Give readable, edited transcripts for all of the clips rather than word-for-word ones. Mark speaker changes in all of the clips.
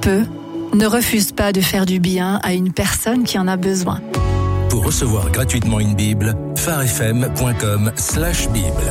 Speaker 1: peux, ne refuse pas de faire du bien à une personne qui en a besoin.
Speaker 2: Pour recevoir gratuitement une Bible, pharefm.com/Bible.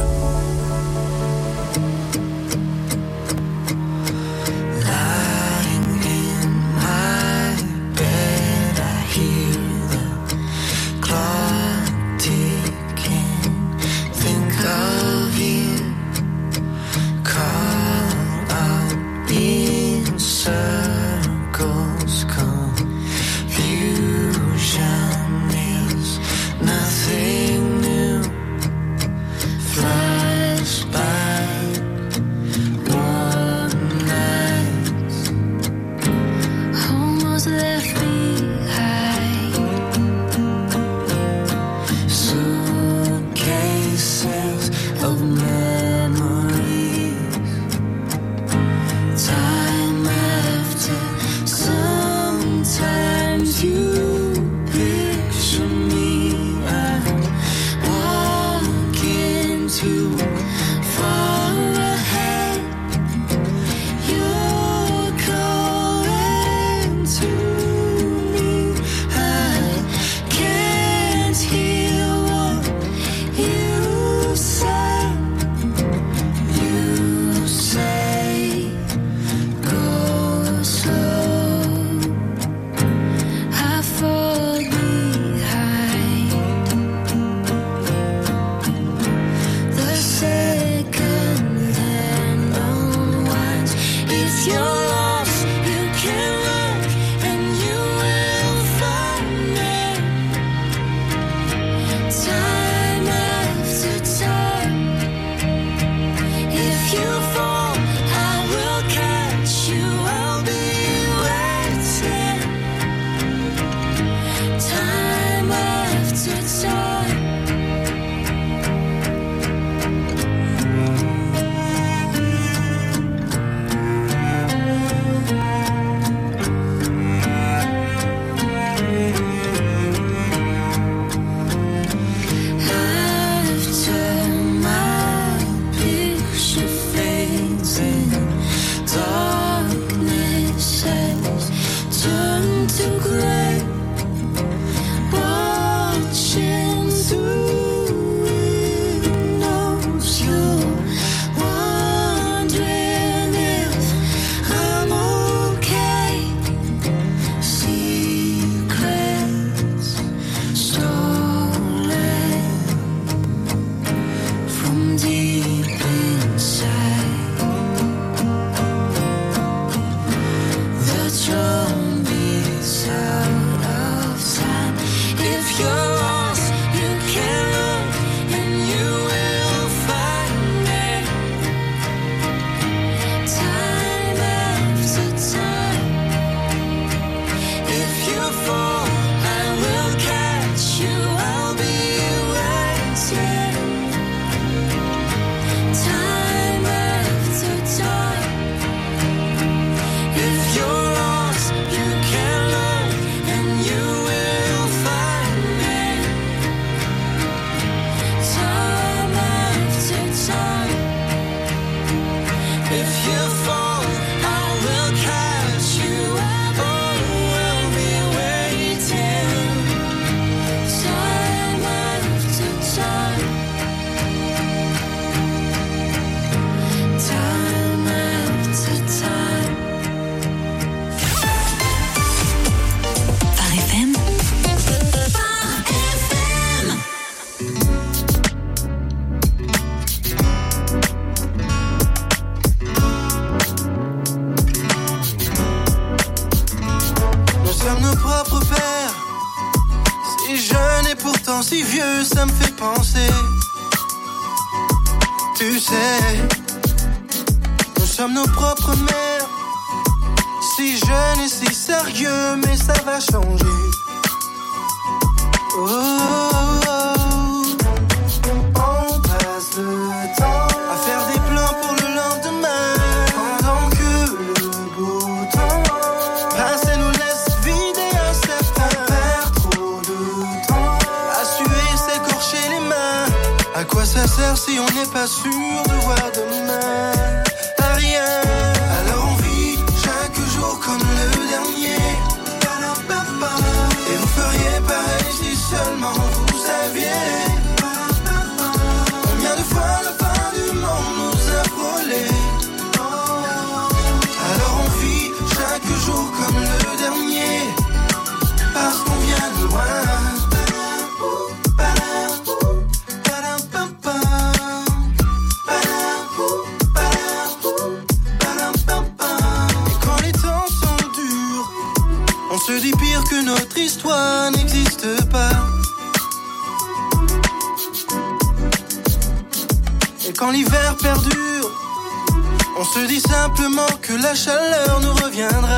Speaker 3: Si vieux, ça me fait penser. Tu sais, nous sommes nos propres mères. Si jeunes et si sérieux, mais ça va changer. Oh, oh, oh. On passe le temps à faire des plans pour le lendemain, pendant que le beau temps passe et nous laisse vider un certain. On perd trop de temps à suer, s'écorcher les mains. À quoi ça sert si on n'est pas sûr de voir demain? À rien. Alors on vit chaque jour comme le se dit pire que notre histoire n'existe pas. Et quand l'hiver perdure, on se dit simplement que la chaleur nous reviendra.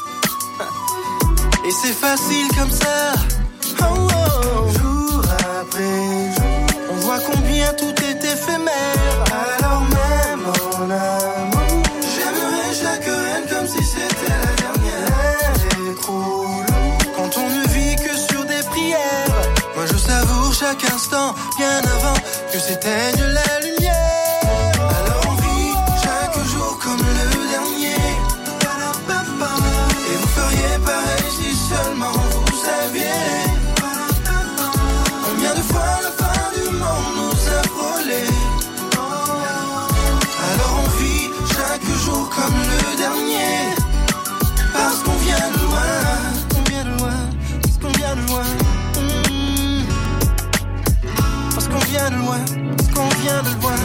Speaker 3: Et c'est facile comme ça, oh, oh. Jour après jour, on voit combien tout est éphémère. Alors même en amour, j'aimerais chaque reine comme si c'était la dernière. L'air est trop lourd quand on ne vit que sur des prières. Moi je savoure chaque instant bien avant que s'éteigne la lumière. Alors on vit chaque jour comme le dernier. Et vous feriez pareil si seulement vous saviez combien de fois la fin du monde nous a frôlés. Alors on vit chaque jour comme le dernier, parce qu'on vient de loin, on vient de loin, parce qu'on vient de loin, parce qu'on vient de loin, parce qu'on vient de loin.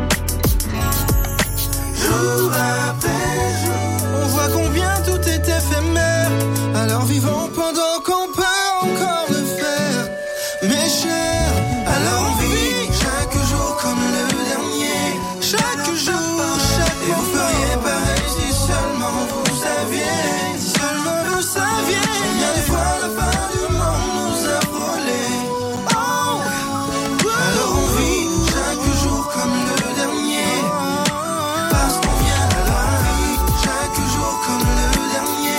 Speaker 3: Jour après jour, on voit combien tout est éphémère. Alors vivons pendant qu'on peut encore le faire, mes chers. Alors on vit chaque jour comme le dernier, chaque jour, chaque jour. Et vous feriez pareil si seulement vous saviez, si seulement vous saviez combien de fois la fin du monde nous a frôlés. Oh. Alors on vit chaque jour comme le dernier, parce qu'on vient de loin, chaque jour comme le dernier.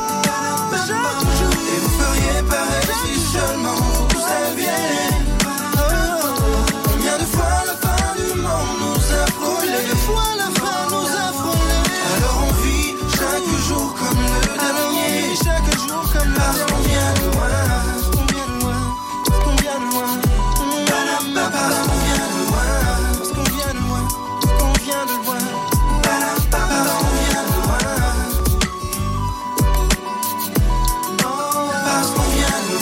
Speaker 3: Et vous feriez pareil si seulement vous saviez combien de fois la fin du monde nous a frôlés. Alors on vit chaque jour comme le dernier, chaque jour comme le dernier. Parce qu'on vient de loin, parce qu'on vient de loin, parce qu'on vient de loin, parce qu'on vient de loin, parce qu'on vient de loin, parce qu'on vient de loin, parce qu'on vient de loin, parce qu'on vient de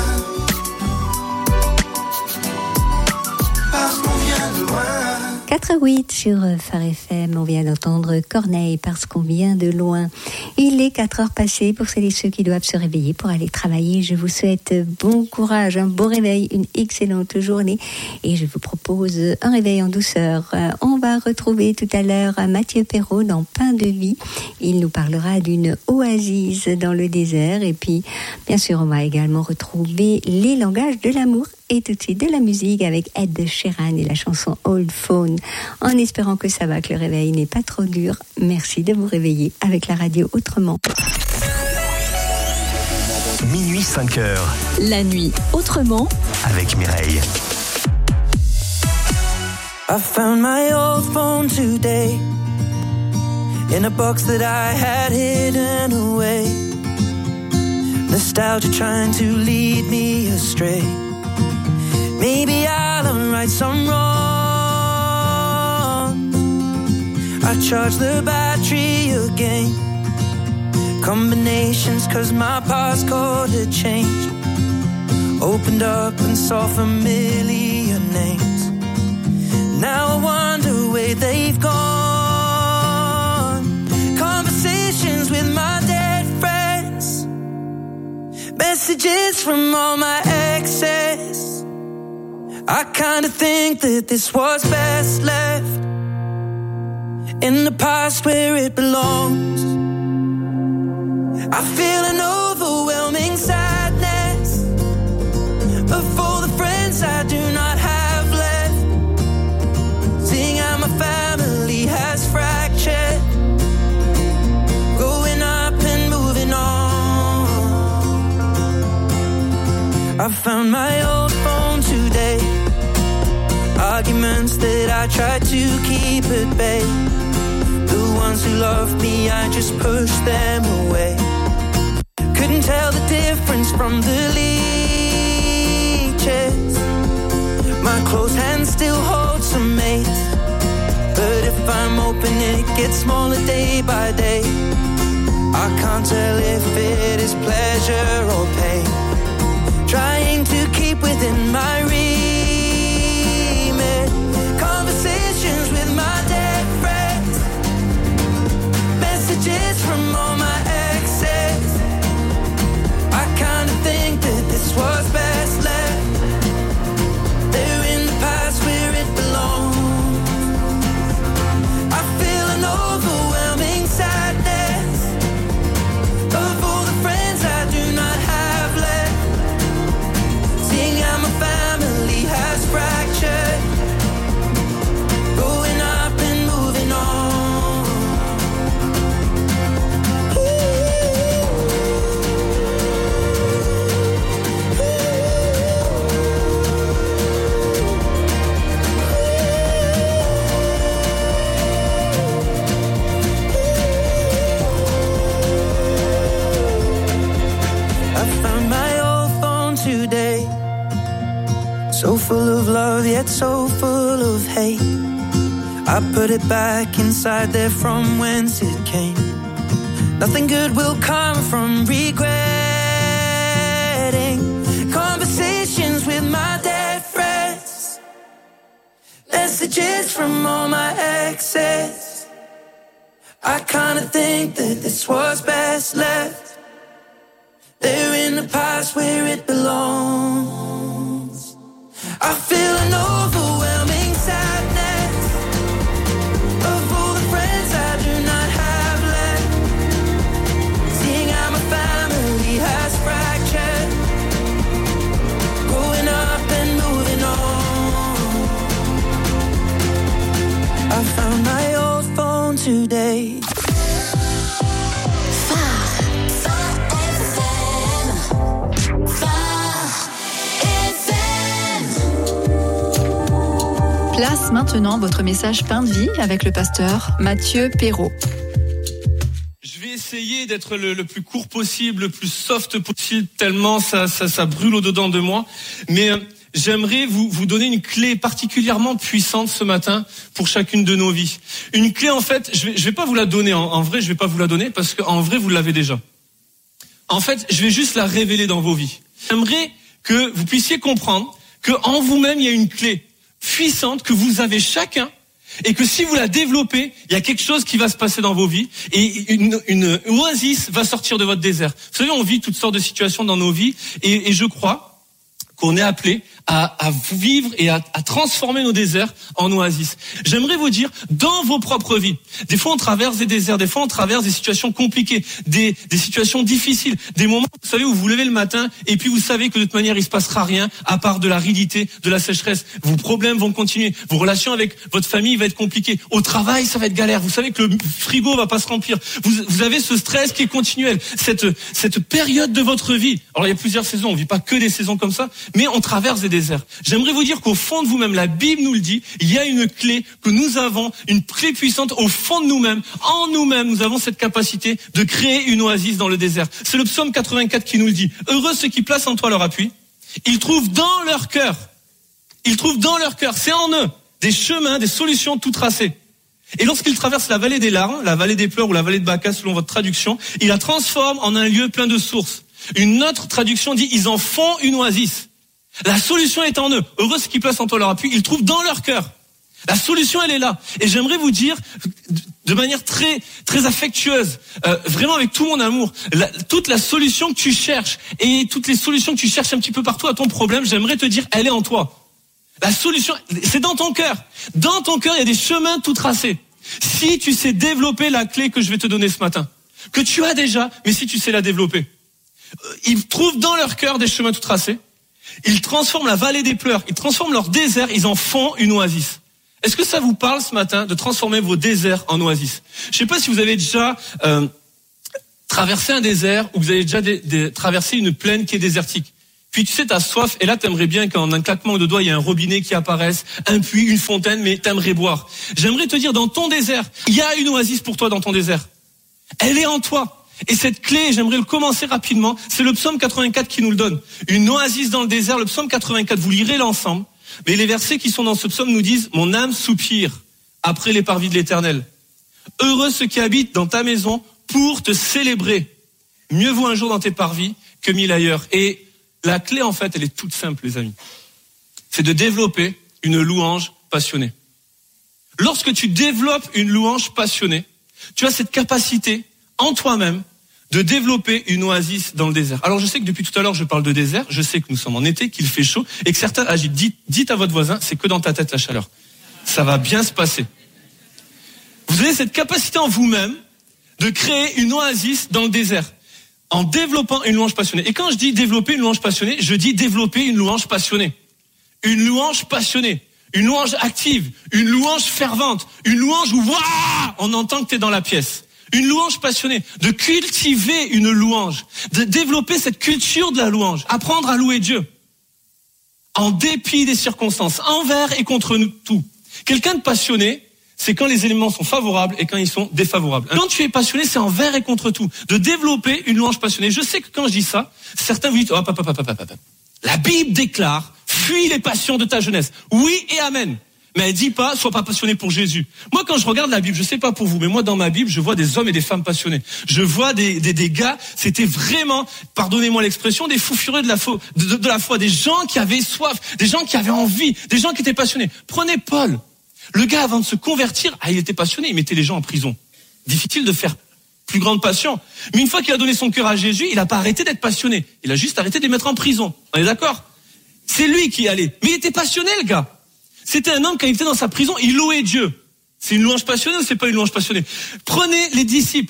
Speaker 3: loin, parce qu'on vient de loin.
Speaker 4: 4h08 sur Phare FM, on vient d'entendre Corneille parce qu'on vient de loin. Il est 4h passées pour celles et ceux qui doivent se réveiller pour aller travailler. Je vous souhaite bon courage, un bon réveil, une excellente journée et je vous propose un réveil en douceur. On va retrouver tout à l'heure Mathieu Perrault dans Pain de vie. Il nous parlera d'une oasis dans le désert et puis bien sûr on va également retrouver les langages de l'amour. Et tout de suite de la musique avec Ed Sheeran et la chanson Old Phone. En espérant que ça va, que le réveil n'est pas trop dur. Merci de vous réveiller avec la radio autrement.
Speaker 2: Minuit 5h.
Speaker 1: La nuit autrement
Speaker 2: Avec Mireille.
Speaker 5: I found my old phone today in a box that I had hidden away. Nostalgia trying to lead me astray. Maybe I'll unwrite some wrong. I charge the battery again. Combinations cause my passcode had changed. Opened up and saw familiar names. Now I wonder where they've gone. Conversations with my dead friends. Messages from all my exes. I kinda think that this was best left in the past where it belongs. I feel an overwhelming sadness of all the friends I do not have left. Seeing how my family has fractured, growing up and moving on. I found my old phone today. Arguments that I tried to keep at bay. The ones who loved me, I just pushed them away. Couldn't tell the difference from the leeches. My closed hand still holds some mates. But if I'm open, it gets smaller day by day. I can't tell if it is pleasure or pain. Trying to keep within my remit. Conversations with my dead friends. Messages from all my exes. full of love, yet so full of hate. I put it back inside there from whence it came. Nothing good will come from regretting conversations with my dead friends, messages from all my exes. I kinda think that this was best left there in the past where it belongs. I feel an overwhelming sadness of all the friends I do not have left, seeing how my family has fractured, growing up and moving on. I found my old phone today.
Speaker 1: Place maintenant votre message pain de vie avec le pasteur Mathieu Perrault.
Speaker 6: Je vais essayer d'être le plus court possible, le plus soft possible, tellement ça brûle au-dedans de moi. Mais j'aimerais vous donner une clé particulièrement puissante ce matin pour chacune de nos vies. Une clé, en fait, je vais pas vous la donner. En vrai, je vais pas vous la donner parce qu'en vrai, vous l'avez déjà. En fait, je vais juste la révéler dans vos vies. J'aimerais que vous puissiez comprendre qu'en vous-même, il y a une clé puissante que vous avez chacun, et que si vous la développez, il y a quelque chose qui va se passer dans vos vies, et une oasis va sortir de votre désert. Vous savez, on vit toutes sortes de situations dans nos vies, et je crois qu'on est appelé à vivre et à transformer nos déserts en oasis. J'aimerais vous dire, dans vos propres vies, des fois on traverse des déserts, des fois on traverse des situations compliquées, des situations difficiles, des moments, vous savez, où vous vous levez le matin et puis vous savez que de toute manière il se passera rien à part de l'aridité, de la sécheresse. Vos problèmes vont continuer, vos relations avec votre famille vont être compliquées, au travail ça va être galère, vous savez que le frigo va pas se remplir, vous avez ce stress qui est continuel, cette période de votre vie. Alors il y a plusieurs saisons, on vit pas que des saisons comme ça, mais on traverse des déserts. J'aimerais vous dire qu'au fond de vous-même, la Bible nous le dit, il y a une clé que nous avons, une clé puissante au fond de nous-mêmes. En nous-mêmes, nous avons cette capacité de créer une oasis dans le désert. C'est le psaume 84 qui nous le dit. Heureux ceux qui placent en toi leur appui. Ils trouvent dans leur cœur, c'est en eux, des chemins, des solutions tout tracées. Et lorsqu'ils traversent la vallée des larmes, la vallée des pleurs ou la vallée de Baca selon votre traduction, ils la transforment en un lieu plein de sources. Une autre traduction dit, ils en font une oasis. La solution est en eux. Heureux ceux qui placent en toi leur appui, ils trouvent dans leur cœur. La solution, elle est là. Et j'aimerais vous dire, de manière très, très affectueuse, vraiment avec tout mon amour, toute la solution que tu cherches et toutes les solutions que tu cherches un petit peu partout à ton problème, j'aimerais te dire, elle est en toi. La solution, c'est dans ton cœur. Dans ton cœur, il y a des chemins tout tracés. Si tu sais développer la clé que je vais te donner ce matin, que tu as déjà, mais si tu sais la développer, ils trouvent dans leur cœur des chemins tout tracés. Ils transforment la vallée des pleurs, ils transforment leur désert, ils en font une oasis. Est-ce que ça vous parle ce matin de transformer vos déserts en oasis? Je ne sais pas si vous avez déjà traversé un désert ou vous avez déjà traversé une plaine qui est désertique. Puis tu sais, t'as soif et là t'aimerais bien qu'en un claquement de doigts, il y a un robinet qui apparaisse, un puits, une fontaine, mais t'aimerais boire. J'aimerais te dire, dans ton désert, il y a une oasis pour toi dans ton désert. Elle est en toi. Et cette clé, j'aimerais le commencer rapidement, c'est le psaume 84 qui nous le donne. Une oasis dans le désert, le psaume 84, vous lirez l'ensemble. Mais les versets qui sont dans ce psaume nous disent, mon âme soupire après les parvis de l'Éternel. Heureux ceux qui habitent dans ta maison pour te célébrer. Mieux vaut un jour dans tes parvis que 1000 ailleurs. Et la clé, en fait, elle est toute simple, les amis. C'est de développer une louange passionnée. Lorsque tu développes une louange passionnée, tu as cette capacité en toi-même de développer une oasis dans le désert. Alors je sais que depuis tout à l'heure je parle de désert, je sais que nous sommes en été, qu'il fait chaud et que certains agitent. Dites à votre voisin, c'est que dans ta tête la chaleur. Ça va bien se passer. Vous avez cette capacité en vous-même de créer une oasis dans le désert en développant une louange passionnée. Et quand je dis développer une louange passionnée, je dis développer une louange passionnée. Une louange passionnée, une louange active, une louange fervente, une louange où waouh, on entend que tu es dans la pièce. Une louange passionnée, de cultiver une louange, de développer cette culture de la louange, apprendre à louer Dieu, en dépit des circonstances, envers et contre nous tout. Quelqu'un de passionné, c'est quand les éléments sont favorables et quand ils sont défavorables. Quand tu es passionné, c'est envers et contre tout, de développer une louange passionnée. Je sais que quand je dis ça, certains vous disent, la Bible déclare, fuis les passions de ta jeunesse. Oui et amen. Mais elle dit pas, sois pas passionné pour Jésus. Moi, quand je regarde la Bible, je sais pas pour vous, mais moi, dans ma Bible, je vois des hommes et des femmes passionnés. Je vois des gars, c'était vraiment, pardonnez-moi l'expression, des fous furieux de la foi, des gens qui avaient soif, des gens qui avaient envie, des gens qui étaient passionnés. Prenez Paul. Le gars, avant de se convertir, il était passionné, il mettait les gens en prison. Difficile de faire plus grande passion. Mais une fois qu'il a donné son cœur à Jésus, il n'a pas arrêté d'être passionné. Il a juste arrêté de les mettre en prison. On est d'accord? C'est lui qui y allait. Mais il était passionné, le gars. C'était un homme, quand il était dans sa prison, il louait Dieu. C'est une louange passionnée ou c'est pas une louange passionnée? Prenez les disciples.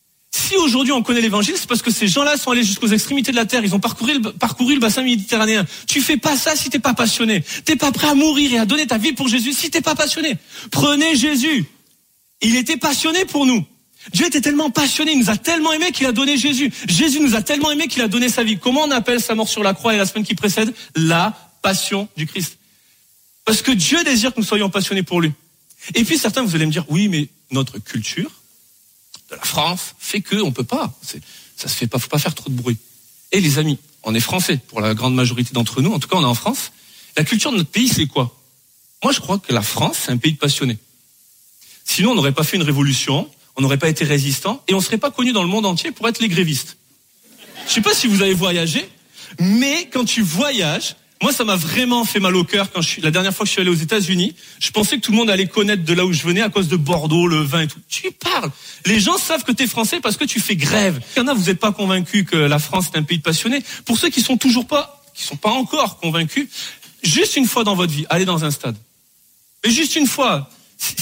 Speaker 6: Si aujourd'hui on connaît l'évangile, c'est parce que ces gens-là sont allés jusqu'aux extrémités de la terre. Ils ont parcouru le bassin méditerranéen. Tu fais pas ça si t'es pas passionné. T'es pas prêt à mourir et à donner ta vie pour Jésus si t'es pas passionné. Prenez Jésus. Il était passionné pour nous. Dieu était tellement passionné, il nous a tellement aimé qu'il a donné Jésus. Jésus nous a tellement aimé qu'il a donné sa vie. Comment on appelle sa mort sur la croix et la semaine qui précède? La passion du Christ. Parce que Dieu désire que nous soyons passionnés pour lui. Et puis certains, vous allez me dire, oui, mais notre culture de la France fait que on peut pas. Ça se fait pas, faut pas faire trop de bruit. Et les amis, on est français pour la grande majorité d'entre nous. En tout cas, on est en France. La culture de notre pays, c'est quoi? Moi, je crois que la France, c'est un pays de passionnés. Sinon, on n'aurait pas fait une révolution, on n'aurait pas été résistant, et on serait pas connu dans le monde entier pour être les grévistes. Je sais pas si vous avez voyagé, mais quand tu voyages, moi, ça m'a vraiment fait mal au cœur la dernière fois que je suis allé aux États-Unis. Je pensais que tout le monde allait connaître de là où je venais à cause de Bordeaux, le vin et tout. Tu parles. Les gens savent que t'es français parce que tu fais grève. Il y en a, vous n'êtes pas convaincus que la France est un pays de passionnés. Pour ceux qui sont pas encore convaincus, juste une fois dans votre vie, allez dans un stade. Mais juste une fois,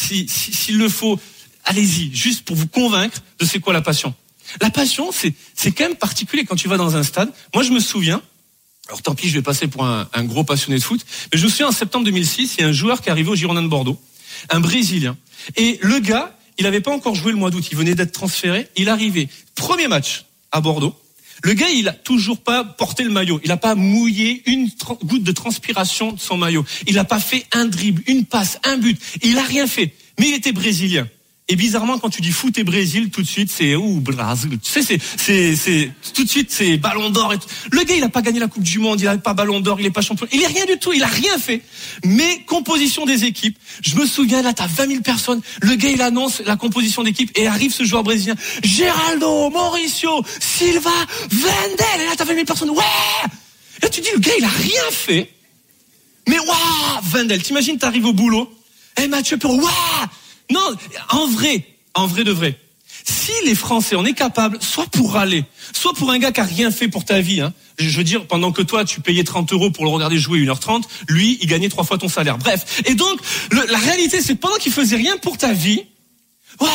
Speaker 6: s'il le faut, allez-y, juste pour vous convaincre de c'est quoi la passion. La passion, c'est quand même particulier quand tu vas dans un stade. Moi, je me souviens, alors tant pis, je vais passer pour un gros passionné de foot, mais je me souviens en septembre 2006, il y a un joueur qui est arrivé au Girondins de Bordeaux, un Brésilien. Et le gars, il n'avait pas encore joué le mois d'août, il venait d'être transféré, il arrivait, premier match à Bordeaux. Le gars, il a toujours pas porté le maillot, il a pas mouillé une goutte de transpiration de son maillot, il a pas fait un dribble, une passe, un but, il a rien fait, mais il était brésilien. Et bizarrement, quand tu dis foot et Brésil, tout de suite, c'est Brésil. Tu sais, c'est tout de suite, c'est Ballon d'Or. Et tout. Le gars, il a pas gagné la Coupe du Monde, il a pas Ballon d'Or, il est pas champion, il est rien du tout, il a rien fait. Mais composition des équipes, je me souviens là, t'as 20 000 personnes. Le gars, il annonce la composition d'équipe et arrive ce joueur brésilien, Geraldo, Mauricio, Silva, Wendel. Et là, t'as 20 000 personnes. Ouais. Et là, tu dis, le gars, il a rien fait. Mais waouh, Wendel. T'imagines, t'arrives au boulot. Mathieu Perrault, waouh. Non, en vrai de vrai. Si les Français, on est capable, soit pour râler, soit pour un gars qui a rien fait pour ta vie, hein. Je veux dire, pendant que toi, tu payais 30 € pour le regarder jouer 1h30, lui, il gagnait 3 fois ton salaire. Bref. Et donc, la réalité, c'est que pendant qu'il faisait rien pour ta vie, waouh!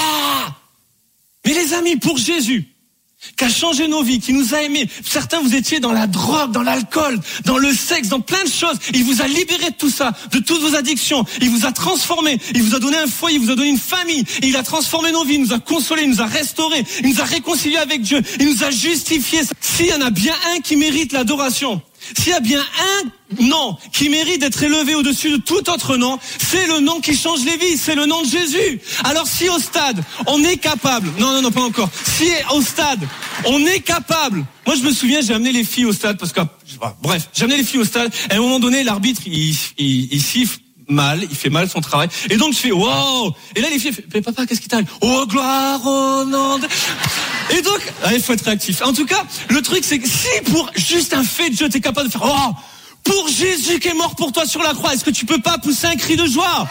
Speaker 6: Mais les amis, pour Jésus, qui a changé nos vies, qui nous a aimés. Certains, vous étiez dans la drogue, dans l'alcool, dans le sexe, dans plein de choses. Il vous a libéré de tout ça, de toutes vos addictions. Il vous a transformé. Il vous a donné un foyer, il vous a donné une famille. Et il a transformé nos vies, il nous a consolés, il nous a restaurés, il nous a réconciliés avec Dieu, il nous a justifiés. S'il y en a bien un qui mérite l'adoration, s'il y a bien un nom qui mérite d'être élevé au-dessus de tout autre nom, c'est le nom qui change les vies, c'est le nom de Jésus. Alors si au stade, on est capable, non, pas encore, si au stade, on est capable, moi je me souviens, j'ai amené les filles au stade, parce que, bref, j'ai amené les filles au stade, et à un moment donné, l'arbitre, il siffle mal, il fait mal son travail, et donc je fais, wow, et là les filles, mais papa, qu'est-ce qui t'arrive? Oh, gloire au nom de... Et donc, il faut être réactif. En tout cas, le truc, c'est que si pour juste un fait de Dieu, t'es capable de faire, oh, pour Jésus qui est mort pour toi sur la croix, est-ce que tu peux pas pousser un cri de joie?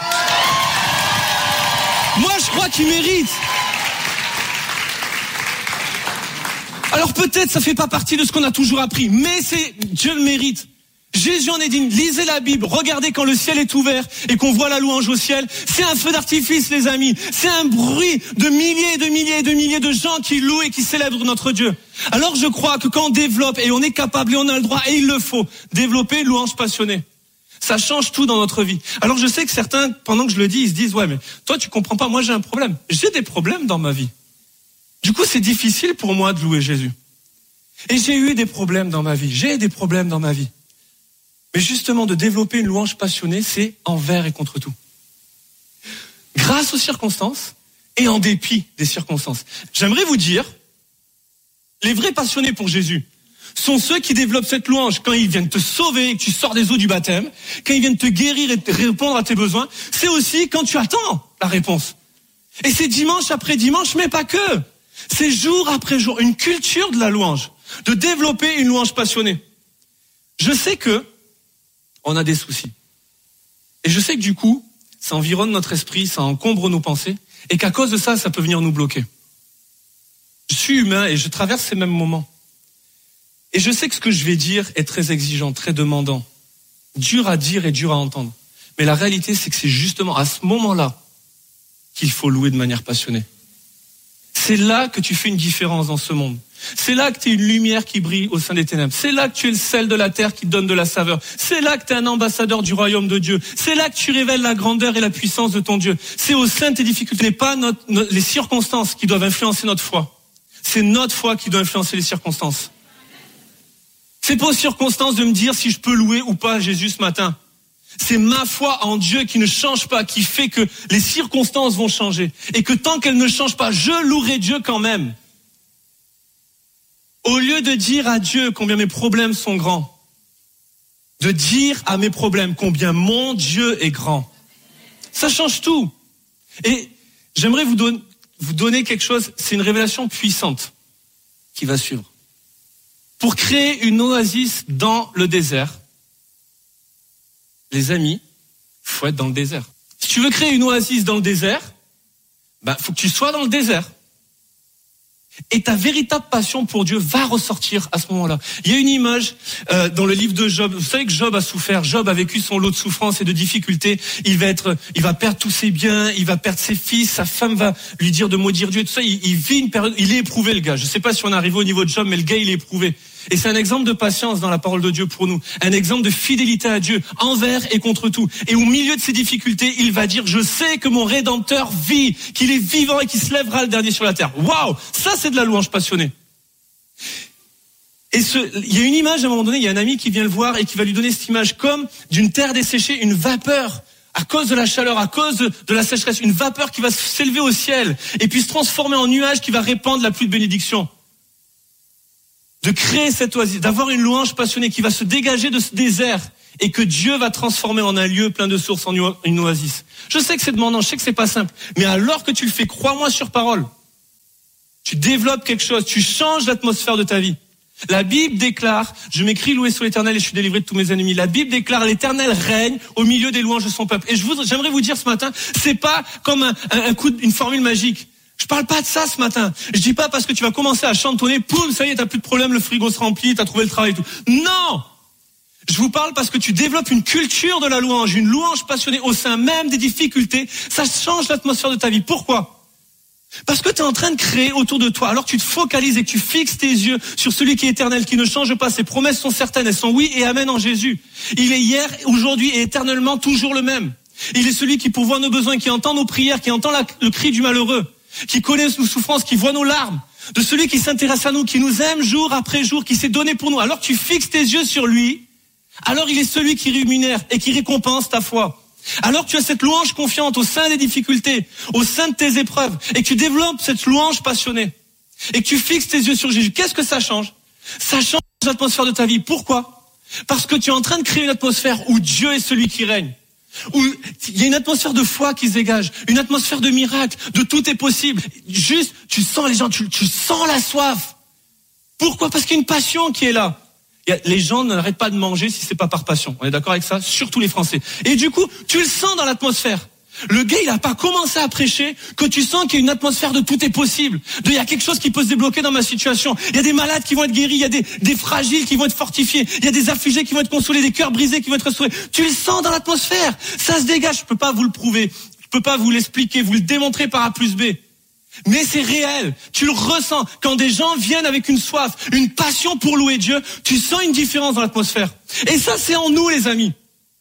Speaker 6: Moi, je crois qu'il mérite. Alors peut-être ça fait pas partie de ce qu'on a toujours appris, mais Dieu le mérite. Jésus en est digne. Lisez la Bible, regardez quand le ciel est ouvert et qu'on voit la louange au ciel. C'est un feu d'artifice, les amis. C'est un bruit de milliers et de milliers et de milliers de gens qui louent et qui célèbrent notre Dieu. Alors je crois que quand on développe, et on est capable et on a le droit, et il le faut, développer une louange passionnée, ça change tout dans notre vie. Alors je sais que certains, pendant que je le dis, ils se disent, ouais, mais toi tu comprends pas, moi j'ai un problème. J'ai des problèmes dans ma vie. Du coup c'est difficile pour moi de louer Jésus. Et j'ai eu des problèmes dans ma vie. J'ai des problèmes dans ma vie. Mais justement, de développer une louange passionnée, c'est envers et contre tout. Grâce aux circonstances et en dépit des circonstances. J'aimerais vous dire, les vrais passionnés pour Jésus sont ceux qui développent cette louange quand ils viennent te sauver et que tu sors des eaux du baptême, quand ils viennent te guérir et te répondre à tes besoins. C'est aussi quand tu attends la réponse. Et c'est dimanche après dimanche, mais pas que. C'est jour après jour, une culture de la louange, de développer une louange passionnée. Je sais que on a des soucis. Et je sais que du coup, ça environne notre esprit, ça encombre nos pensées, et qu'à cause de ça, ça peut venir nous bloquer. Je suis humain et je traverse ces mêmes moments. Et je sais que ce que je vais dire est très exigeant, très demandant, dur à dire et dur à entendre. Mais la réalité, c'est que c'est justement à ce moment-là qu'il faut louer de manière passionnée. C'est là que tu fais une différence dans ce monde. C'est là que tu es une lumière qui brille au sein des ténèbres. C'est là que tu es le sel de la terre qui donne de la saveur. C'est là que tu es un ambassadeur du royaume de Dieu. C'est là que tu révèles la grandeur et la puissance de ton Dieu. C'est au sein de tes difficultés. Ce n'est pas les circonstances qui doivent influencer notre foi. C'est notre foi qui doit influencer les circonstances. C'est pas aux circonstances de me dire si je peux louer ou pas Jésus ce matin. C'est ma foi en Dieu qui ne change pas, qui fait que les circonstances vont changer. Et que tant qu'elles ne changent pas, je louerai Dieu quand même. Au lieu de dire à Dieu combien mes problèmes sont grands, de dire à mes problèmes combien mon Dieu est grand. Ça change tout. Et j'aimerais vous donner quelque chose, c'est une révélation puissante qui va suivre. Pour créer une oasis dans le désert, les amis, faut être dans le désert. Si tu veux créer une oasis dans le désert, faut que tu sois dans le désert. Et ta véritable passion pour Dieu va ressortir à ce moment-là. Il y a une image dans le livre de Job. Vous savez que Job a souffert. Job a vécu son lot de souffrances et de difficultés. Il va perdre tous ses biens, il va perdre ses fils, sa femme va lui dire de maudire Dieu. Tout ça, il vit une période. Il est éprouvé, le gars. Je sais pas si on est arrivé au niveau de Job, mais le gars, il est éprouvé. Et c'est un exemple de patience dans la parole de Dieu pour nous. Un exemple de fidélité à Dieu, envers et contre tout. Et au milieu de ces difficultés, il va dire, je sais que mon Rédempteur vit, qu'il est vivant et qu'il se lèvera le dernier sur la terre. Waouh! Ça, c'est de la louange passionnée. Et il y a une image, à un moment donné, il y a un ami qui vient le voir et qui va lui donner cette image comme d'une terre desséchée, une vapeur. À cause de la chaleur, à cause de la sécheresse, une vapeur qui va s'élever au ciel et puis se transformer en nuage qui va répandre la pluie de bénédiction. De créer cette oasis, d'avoir une louange passionnée qui va se dégager de ce désert et que Dieu va transformer en un lieu plein de sources, en une oasis. Je sais que c'est demandant, je sais que c'est pas simple, mais alors que tu le fais, crois-moi sur parole, tu développes quelque chose, tu changes l'atmosphère de ta vie. La Bible déclare, je m'écris loué sur l'Éternel et je suis délivré de tous mes ennemis. La Bible déclare, l'Éternel règne au milieu des louanges de son peuple. Et j'aimerais vous dire ce matin, c'est pas comme une formule magique. Je parle pas de ça ce matin. Je dis pas parce que tu vas commencer à chantonner, poum, ça y est, t'as plus de problème, le frigo se remplit, t'as trouvé le travail et tout. Non! Je vous parle parce que tu développes une culture de la louange, une louange passionnée au sein même des difficultés. Ça change l'atmosphère de ta vie. Pourquoi? Parce que tu es en train de créer autour de toi. Alors tu te focalises et que tu fixes tes yeux sur celui qui est éternel, qui ne change pas. Ses promesses sont certaines, elles sont oui et amen en Jésus. Il est hier, aujourd'hui et éternellement toujours le même. Il est celui qui pourvoit nos besoins, qui entend nos prières, qui entend le cri du malheureux, qui connaît nos souffrances, qui voit nos larmes, de celui qui s'intéresse à nous, qui nous aime jour après jour, qui s'est donné pour nous. Alors tu fixes tes yeux sur lui, alors il est celui qui rémunère et qui récompense ta foi. Alors tu as cette louange confiante au sein des difficultés, au sein de tes épreuves, et que tu développes cette louange passionnée, et que tu fixes tes yeux sur Jésus. Qu'est-ce que ça change? Ça change l'atmosphère de ta vie. Pourquoi? Parce que tu es en train de créer une atmosphère où Dieu est celui qui règne. Où il y a une atmosphère de foi qui se dégage, une atmosphère de miracle, de tout est possible. Juste, tu sens les gens, tu sens la soif. Pourquoi? Parce qu'il y a une passion qui est là. Les gens n'arrêtent pas de manger si c'est pas par passion. On est d'accord avec ça? Surtout les Français. Et du coup, tu le sens dans l'atmosphère. Le gars, il a pas commencé à prêcher que tu sens qu'il y a une atmosphère de tout est possible. Il y a quelque chose qui peut se débloquer dans ma situation. Il y a des malades qui vont être guéris, il y a des fragiles qui vont être fortifiés, il y a des affligés qui vont être consolés, des cœurs brisés qui vont être restaurés. Tu le sens dans l'atmosphère. Ça se dégage. Je peux pas vous le prouver. Je peux pas vous l'expliquer, vous le démontrer par A plus B. Mais c'est réel. Tu le ressens. Quand des gens viennent avec une soif, une passion pour louer Dieu, tu sens une différence dans l'atmosphère. Et ça, c'est en nous, les amis.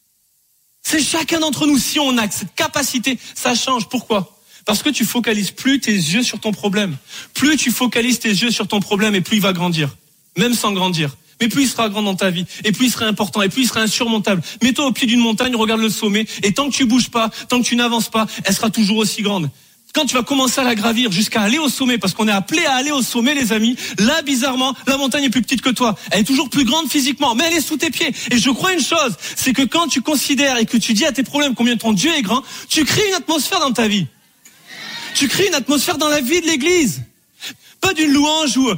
Speaker 6: C'est chacun d'entre nous. Si on a cette capacité, ça change. Pourquoi? Parce que tu focalises plus tes yeux sur ton problème. Plus tu focalises tes yeux sur ton problème et plus il va grandir. Même sans grandir. Mais plus il sera grand dans ta vie. Et plus il sera important. Et plus il sera insurmontable. Mets-toi au pied d'une montagne, regarde le sommet. Et tant que tu bouges pas, tant que tu n'avances pas, elle sera toujours aussi grande. quand tu vas commencer à la gravir jusqu'à aller au sommet, parce qu'on est appelé à aller au sommet, les amis, là, bizarrement, la montagne est plus petite que toi. Elle est toujours plus grande physiquement, mais elle est sous tes pieds. Et je crois une chose, c'est que quand tu considères et que tu dis à tes problèmes combien ton Dieu est grand, tu crées une atmosphère dans ta vie. Tu crées une atmosphère dans la vie de l'église. Pas d'une louange ou...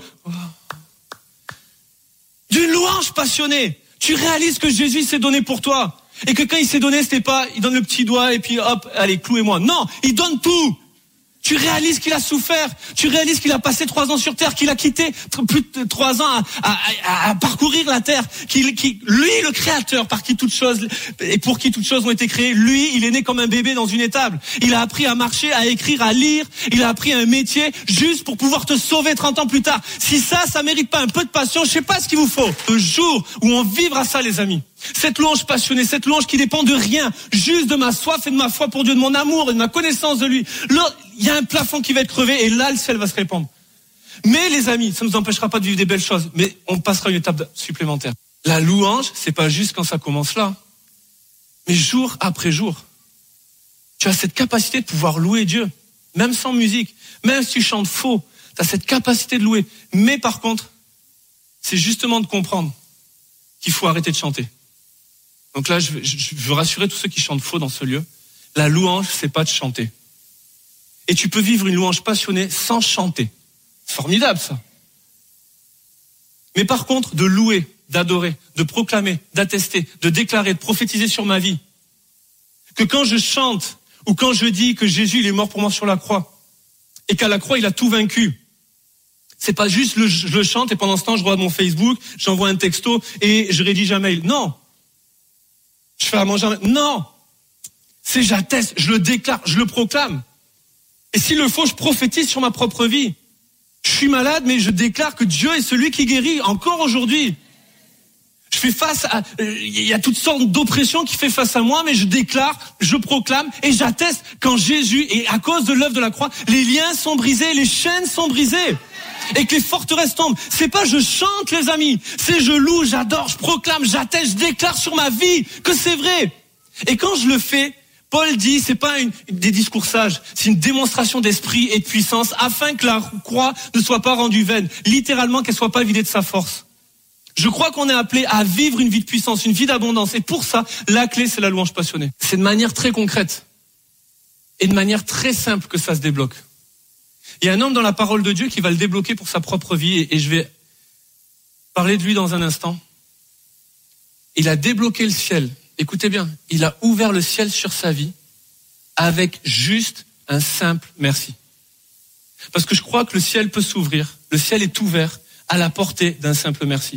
Speaker 6: d'une louange passionnée. Tu réalises que Jésus s'est donné pour toi. Et que quand il s'est donné, c'était pas, il donne le petit doigt et puis hop, allez, clouez-moi. Non, il donne tout. Tu réalises qu'il a souffert, tu réalises qu'il a passé 3 ans sur terre, qu'il a quitté plus de 3 ans à parcourir la terre, lui, le créateur, par qui toutes choses et pour qui toutes choses ont été créées, lui, il est né comme un bébé dans une étable. Il a appris à marcher, à écrire, à lire, il a appris un métier juste pour pouvoir te sauver 30 ans plus tard. Si ça mérite pas un peu de passion, je sais pas ce qu'il vous faut. Le jour où on vivra ça, les amis. Cette louange passionnée, cette louange qui dépend de rien, juste de ma soif et de ma foi pour Dieu, de mon amour et de ma connaissance de lui. Là, il y a un plafond qui va être crevé et là, le ciel va se répandre. Mais les amis, ça ne nous empêchera pas de vivre des belles choses, mais on passera une étape supplémentaire. La louange, c'est pas juste quand ça commence là, mais jour après jour. Tu as cette capacité de pouvoir louer Dieu, même sans musique, même si tu chantes faux, tu as cette capacité de louer. Mais par contre, c'est justement de comprendre qu'il faut arrêter de chanter. Donc là, je veux rassurer tous ceux qui chantent faux dans ce lieu. La louange, c'est pas de chanter. Et tu peux vivre une louange passionnée sans chanter. C'est formidable, ça. Mais par contre, de louer, d'adorer, de proclamer, d'attester, de déclarer, de prophétiser sur ma vie. Que quand je chante, ou quand je dis que Jésus, il est mort pour moi sur la croix, et qu'à la croix, il a tout vaincu. C'est pas juste je le chante et pendant ce temps, je regarde mon Facebook, j'envoie un texto et je rédige un mail. Non. Je fais à manger un mail. Non. C'est j'atteste, je le déclare, je le proclame. Et s'il le faut, je prophétise sur ma propre vie. Je suis malade, mais je déclare que Dieu est celui qui guérit encore aujourd'hui. Je fais face à... Il y a toutes sortes d'oppressions qui fait face à moi, mais je déclare, je proclame et j'atteste quand Jésus, et à cause de l'œuvre de la croix, les liens sont brisés, les chaînes sont brisées. Et que les forteresses tombent. C'est pas je chante, les amis. C'est je loue, j'adore, je proclame, j'atteste, je déclare sur ma vie que c'est vrai. Et quand je le fais, Paul dit, c'est pas des discours sages, c'est une démonstration d'esprit et de puissance afin que la croix ne soit pas rendue vaine. Littéralement, qu'elle soit pas vidée de sa force. Je crois qu'on est appelé à vivre une vie de puissance, une vie d'abondance. Et pour ça, la clé, c'est la louange passionnée. C'est de manière très concrète et de manière très simple que ça se débloque. Il y a un homme dans la parole de Dieu qui va le débloquer pour sa propre vie et je vais parler de lui dans un instant. Il a débloqué le ciel. Écoutez bien, il a ouvert le ciel sur sa vie avec juste un simple merci. Parce que je crois que le ciel peut s'ouvrir. Le ciel est ouvert à la portée d'un simple merci.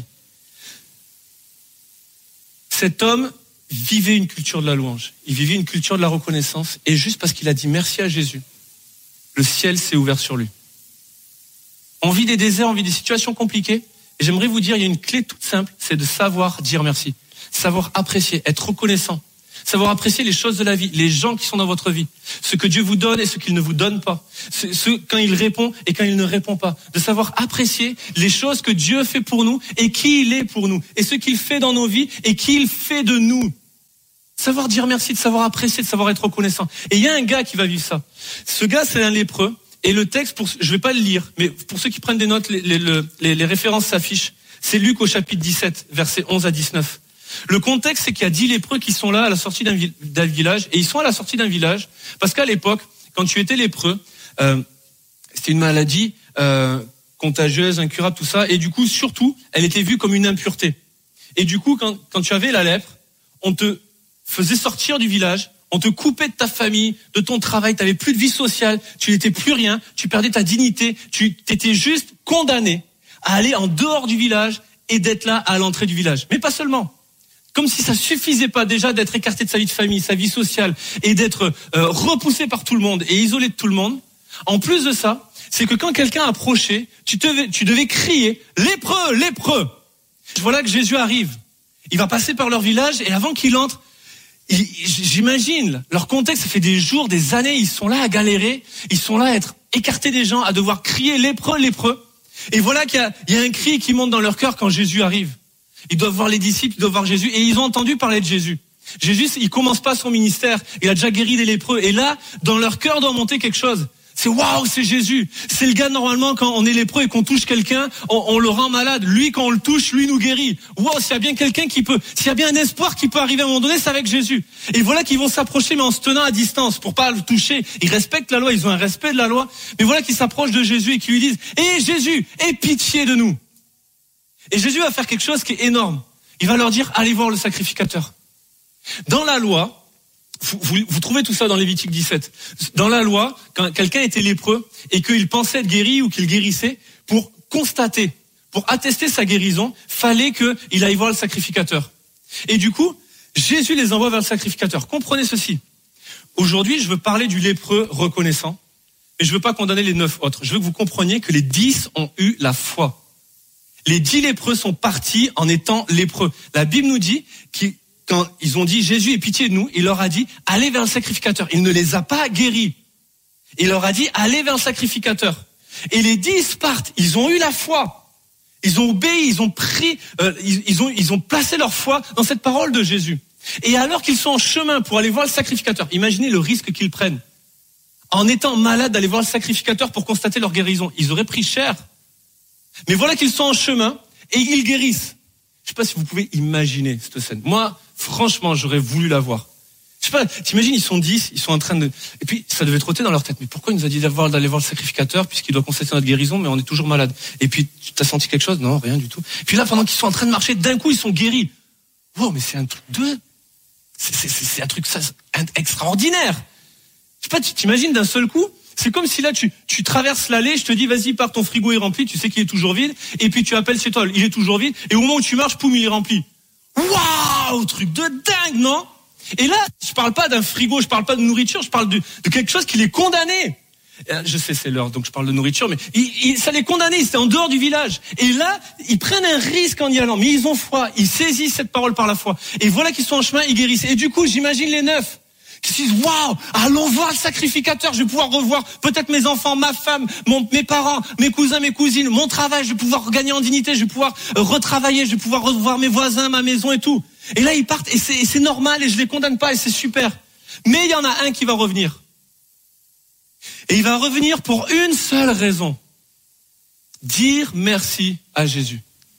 Speaker 6: Cet homme vivait une culture de la louange. Il vivait une culture de la reconnaissance et juste parce qu'il a dit merci à Jésus, le ciel s'est ouvert sur lui. On vit des déserts, on vit des situations compliquées. Et j'aimerais vous dire, il y a une clé toute simple, c'est de savoir dire merci. Savoir apprécier, être reconnaissant. Savoir apprécier les choses de la vie, les gens qui sont dans votre vie. Ce que Dieu vous donne et ce qu'il ne vous donne pas. Quand il répond et quand il ne répond pas. De savoir apprécier les choses que Dieu fait pour nous et qui il est pour nous. Et ce qu'il fait dans nos vies et qui il fait de nous. Savoir dire merci, de savoir apprécier, de savoir être reconnaissant. Et il y a un gars qui va vivre ça. Ce gars, c'est un lépreux. Et le texte, je vais pas le lire, mais pour ceux qui prennent des notes, les références s'affichent. C'est Luc au chapitre 17, versets 11 à 19. Le contexte, c'est qu'il y a 10 lépreux qui sont là à la sortie d'un village. Et ils sont à la sortie d'un village parce qu'à l'époque, quand tu étais lépreux, c'était une maladie contagieuse, incurable, tout ça. Et du coup, surtout, elle était vue comme une impureté. Et du coup, quand tu avais la lèpre, on te faisait sortir du village, on te coupait de ta famille, de ton travail, tu n'avais plus de vie sociale, tu n'étais plus rien, tu perdais ta dignité, tu étais juste condamné à aller en dehors du village et d'être là à l'entrée du village. Mais pas seulement. Comme si ça suffisait pas déjà d'être écarté de sa vie de famille, sa vie sociale et d'être repoussé par tout le monde et isolé de tout le monde. En plus de ça, c'est que quand quelqu'un approchait, tu devais crier « Lépreux, lépreux !» Voilà que Jésus arrive. Il va passer par leur village et avant qu'il entre, j'imagine, leur contexte, ça fait des jours, des années, ils sont là à galérer, ils sont là à être écartés des gens, à devoir crier lépreux, lépreux. Et voilà qu'il y a un cri qui monte dans leur cœur quand Jésus arrive. Ils doivent voir les disciples, ils doivent voir Jésus, et ils ont entendu parler de Jésus. Jésus, il commence pas son ministère, il a déjà guéri des lépreux. Et là, dans leur cœur doit monter quelque chose. C'est waouh, c'est Jésus. C'est le gars, normalement, quand on est lépreux et qu'on touche quelqu'un, on le rend malade. Lui, quand on le touche, lui nous guérit. Waouh, s'il y a bien quelqu'un qui peut, s'il y a bien un espoir qui peut arriver à un moment donné, c'est avec Jésus. Et voilà qu'ils vont s'approcher, mais en se tenant à distance, pour pas le toucher. Ils respectent la loi, ils ont un respect de la loi. Mais voilà qu'ils s'approchent de Jésus et qui lui disent, Jésus, aie pitié de nous. Et Jésus va faire quelque chose qui est énorme. Il va leur dire, allez voir le sacrificateur. Dans la loi, vous trouvez tout ça dans Lévitique 17. Dans la loi, quand quelqu'un était lépreux et qu'il pensait être guéri ou qu'il guérissait, pour constater, pour attester sa guérison, fallait qu'il aille voir le sacrificateur. Et du coup, Jésus les envoie vers le sacrificateur. Comprenez ceci. Aujourd'hui, je veux parler du lépreux reconnaissant, mais je veux pas condamner les 9 autres. Je veux que vous compreniez que les 10 ont eu la foi. Les 10 lépreux sont partis en étant lépreux. La Bible nous dit quand ils ont dit Jésus ait pitié de nous, il leur a dit allez vers le sacrificateur. Il ne les a pas guéris. Il leur a dit allez vers le sacrificateur. Et les 10 partent. Ils ont eu la foi. Ils ont obéi. Ils ont pris. Ils ont placé leur foi dans cette parole de Jésus. Et alors qu'ils sont en chemin pour aller voir le sacrificateur, imaginez le risque qu'ils prennent. En étant malades d'aller voir le sacrificateur pour constater leur guérison, ils auraient pris cher. Mais voilà qu'ils sont en chemin et ils guérissent. Je sais pas si vous pouvez imaginer cette scène. Moi, franchement, j'aurais voulu la voir. Je sais pas, t'imagines, ils sont 10, ils sont en train de... Et puis, ça devait trotter dans leur tête. Mais pourquoi il nous a dit d'aller voir le sacrificateur puisqu'il doit constater notre guérison, mais on est toujours malade? Et puis, tu t'as senti quelque chose? Non, rien du tout. Et puis là, pendant qu'ils sont en train de marcher, d'un coup, ils sont guéris. Wow, mais c'est un truc c'est un truc extraordinaire. Je sais pas, tu t'imagines d'un seul coup? C'est comme si là, tu traverses l'allée, je te dis, vas-y, pars, ton frigo est rempli, tu sais qu'il est toujours vide, et puis tu appelles chez toi, il est toujours vide, et au moment où tu marches, poum, il est rempli. Waouh, truc de dingue, non? Et là, je parle pas d'un frigo, je parle pas de nourriture, je parle de quelque chose qui les condamnait. Je sais, c'est l'heure, donc je parle de nourriture, mais ça les condamnait, c'était en dehors du village. Et là, ils prennent un risque en y allant, mais ils ont foi, ils saisissent cette parole par la foi. Et voilà qu'ils sont en chemin, ils guérissent. Et du coup, j'imagine les 9 qui se disent, waouh, allons voir le sacrificateur, je vais pouvoir revoir peut-être mes enfants, ma femme, mes parents, mes cousins, mes cousines, mon travail, je vais pouvoir gagner en dignité, je vais pouvoir retravailler, je vais pouvoir revoir mes voisins, ma maison et tout. Et là, ils partent, et c'est normal, et je les condamne pas, et c'est super. Mais il y en a un qui va revenir. Et il va revenir pour une seule raison. Dire merci à Jésus.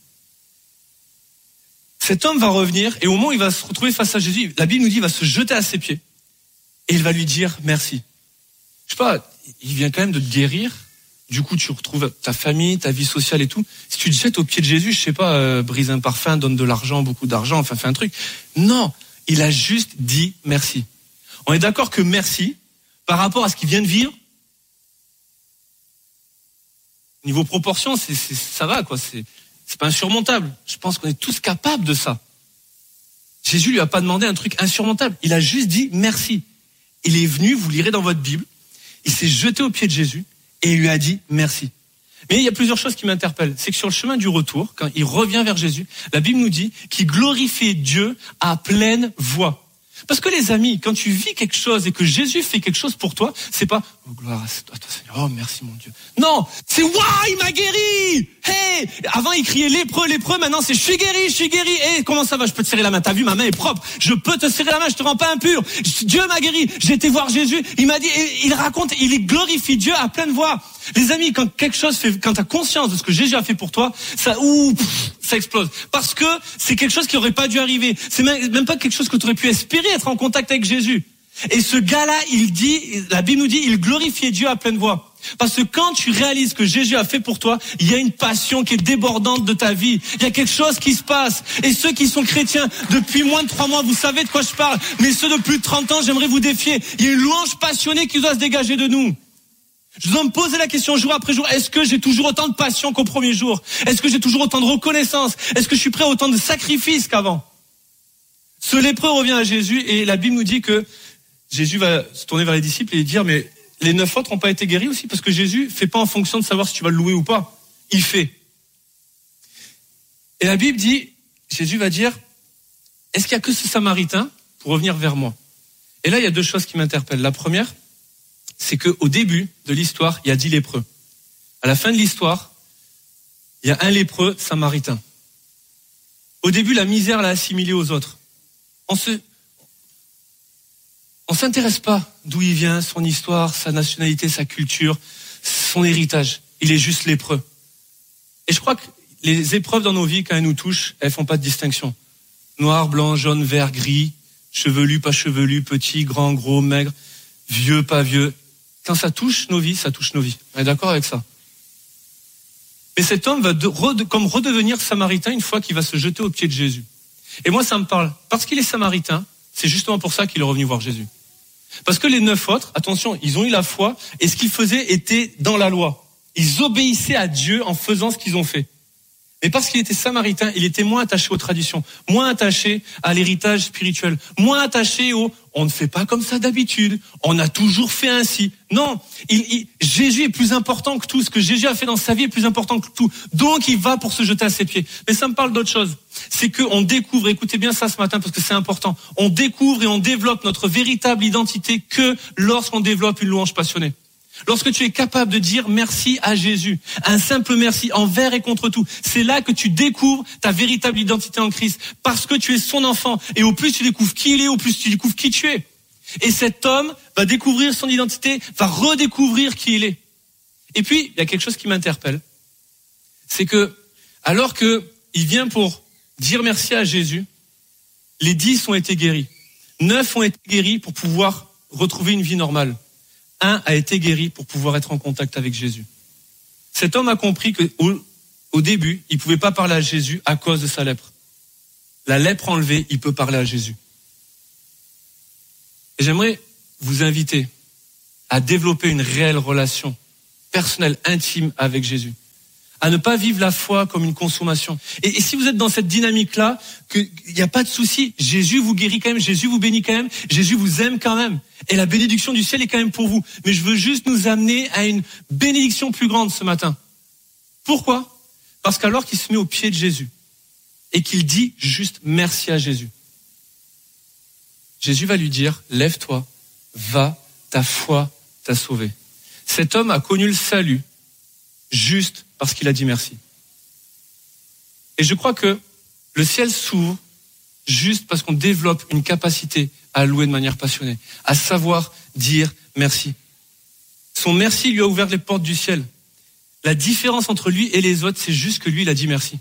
Speaker 6: Cet homme va revenir, et au moment où il va se retrouver face à Jésus, la Bible nous dit, il va se jeter à ses pieds. Et il va lui dire merci. Je sais pas, il vient quand même de te guérir. Du coup, tu retrouves ta famille, ta vie sociale et tout. Si tu te jettes aux pieds de Jésus, je sais pas, brise un parfum, donne de l'argent, beaucoup d'argent, enfin, fais un truc. Non, il a juste dit merci. On est d'accord que merci, par rapport à ce qu'il vient de vivre, niveau proportion, ça va, quoi. C'est pas insurmontable. Je pense qu'on est tous capables de ça. Jésus lui a pas demandé un truc insurmontable. Il a juste dit merci. Il est venu, vous lirez dans votre Bible, il s'est jeté aux pieds de Jésus et il lui a dit merci. Mais il y a plusieurs choses qui m'interpellent. C'est que sur le chemin du retour, quand il revient vers Jésus, la Bible nous dit qu'il glorifiait Dieu à pleine voix. Parce que les amis, quand tu vis quelque chose et que Jésus fait quelque chose pour toi, c'est pas « Oh, gloire à toi Seigneur, oh merci mon Dieu ». Non, c'est « Waouh, il m'a guéri !» Hey, avant il criait lépreux, maintenant c'est « Je suis guéri !» Hey, comment ça va? Je peux te serrer la main, t'as vu, ma main est propre, je peux te serrer la main, je te rends pas impur. Dieu m'a guéri, j'ai été voir Jésus, il m'a dit, il raconte, il glorifie Dieu à pleine voix. Les amis, quand quelque chose fait, quand t'as conscience de ce que Jésus a fait pour toi, ça explose. Parce que c'est quelque chose qui aurait pas dû arriver. C'est même pas quelque chose que tu aurais pu espérer, être en contact avec Jésus. Et ce gars-là, la Bible nous dit, il glorifiait Dieu à pleine voix. Parce que quand tu réalises que Jésus a fait pour toi, il y a une passion qui est débordante de ta vie. Il y a quelque chose qui se passe. Et ceux qui sont chrétiens depuis moins de 3 mois, vous savez de quoi je parle. Mais ceux de plus de 30 ans, j'aimerais vous défier. Il y a une louange passionnée qui doit se dégager de nous. Je dois me poser la question jour après jour, est-ce que j'ai toujours autant de passion qu'au premier jour? Est-ce que j'ai toujours autant de reconnaissance? Est-ce que je suis prêt à autant de sacrifices qu'avant? Ce lépreux revient à Jésus et la Bible nous dit que Jésus va se tourner vers les disciples et dire, mais les 9 autres n'ont pas été guéris aussi? Parce que Jésus fait pas en fonction de savoir si tu vas le louer ou pas. Il fait. Et la Bible dit, Jésus va dire, est-ce qu'il y a que ce Samaritain pour revenir vers moi? Et là, il y a 2 choses qui m'interpellent. La première, c'est qu'au début de l'histoire, il y a 10 lépreux. À la fin de l'histoire, il y a un lépreux samaritain. Au début, la misère l'a assimilé aux autres. On s'intéresse pas d'où il vient, son histoire, sa nationalité, sa culture, son héritage. Il est juste lépreux. Et je crois que les épreuves dans nos vies, quand elles nous touchent, elles font pas de distinction. Noir, blanc, jaune, vert, gris, chevelu, pas chevelu, petit, grand, gros, maigre, vieux, pas vieux. Quand ça touche nos vies, ça touche nos vies. On est d'accord avec ça? Mais cet homme va comme redevenir samaritain une fois qu'il va se jeter aux pieds de Jésus. Et moi, ça me parle. Parce qu'il est samaritain, c'est justement pour ça qu'il est revenu voir Jésus. Parce que les 9 autres, attention, ils ont eu la foi, et ce qu'ils faisaient était dans la loi. Ils obéissaient à Dieu en faisant ce qu'ils ont fait. Mais parce qu'il était samaritain, il était moins attaché aux traditions, moins attaché à l'héritage spirituel, moins attaché au « on ne fait pas comme ça d'habitude, on a toujours fait ainsi ». Non, Jésus est plus important que tout. Ce que Jésus a fait dans sa vie est plus important que tout. Donc il va pour se jeter à ses pieds. Mais ça me parle d'autre chose. C'est qu'on découvre, écoutez bien ça ce matin parce que c'est important, on découvre et on développe notre véritable identité que lorsqu'on développe une louange passionnée. Lorsque tu es capable de dire merci à Jésus, un simple merci envers et contre tout, c'est là que tu découvres ta véritable identité en Christ, parce que tu es son enfant, et au plus tu découvres qui il est, au plus tu découvres qui tu es. Et cet homme va découvrir son identité, va redécouvrir qui il est. Et puis, il y a quelque chose qui m'interpelle, c'est que, alors que il vient pour dire merci à Jésus, les 10 ont été guéris, 9 ont été guéris pour pouvoir retrouver une vie normale. 1 a été guéri pour pouvoir être en contact avec Jésus. Cet homme a compris qu'au début, il ne pouvait pas parler à Jésus à cause de sa lèpre. La lèpre enlevée, il peut parler à Jésus. Et j'aimerais vous inviter à développer une réelle relation personnelle, intime avec Jésus. À ne pas vivre la foi comme une consommation. Et si vous êtes dans cette dynamique-là, qu'il n'y a pas de souci, Jésus vous guérit quand même, Jésus vous bénit quand même, Jésus vous aime quand même. Et la bénédiction du ciel est quand même pour vous. Mais je veux juste nous amener à une bénédiction plus grande ce matin. Pourquoi? Parce qu'alors qu'il se met au pied de Jésus et qu'il dit juste merci à Jésus, Jésus va lui dire, lève-toi, va, ta foi t'a sauvé. Cet homme a connu le salut juste parce qu'il a dit merci. Et je crois que le ciel s'ouvre juste parce qu'on développe une capacité à louer de manière passionnée, à savoir dire merci. Son merci lui a ouvert les portes du ciel. La différence entre lui et les autres, c'est juste que lui, il a dit merci.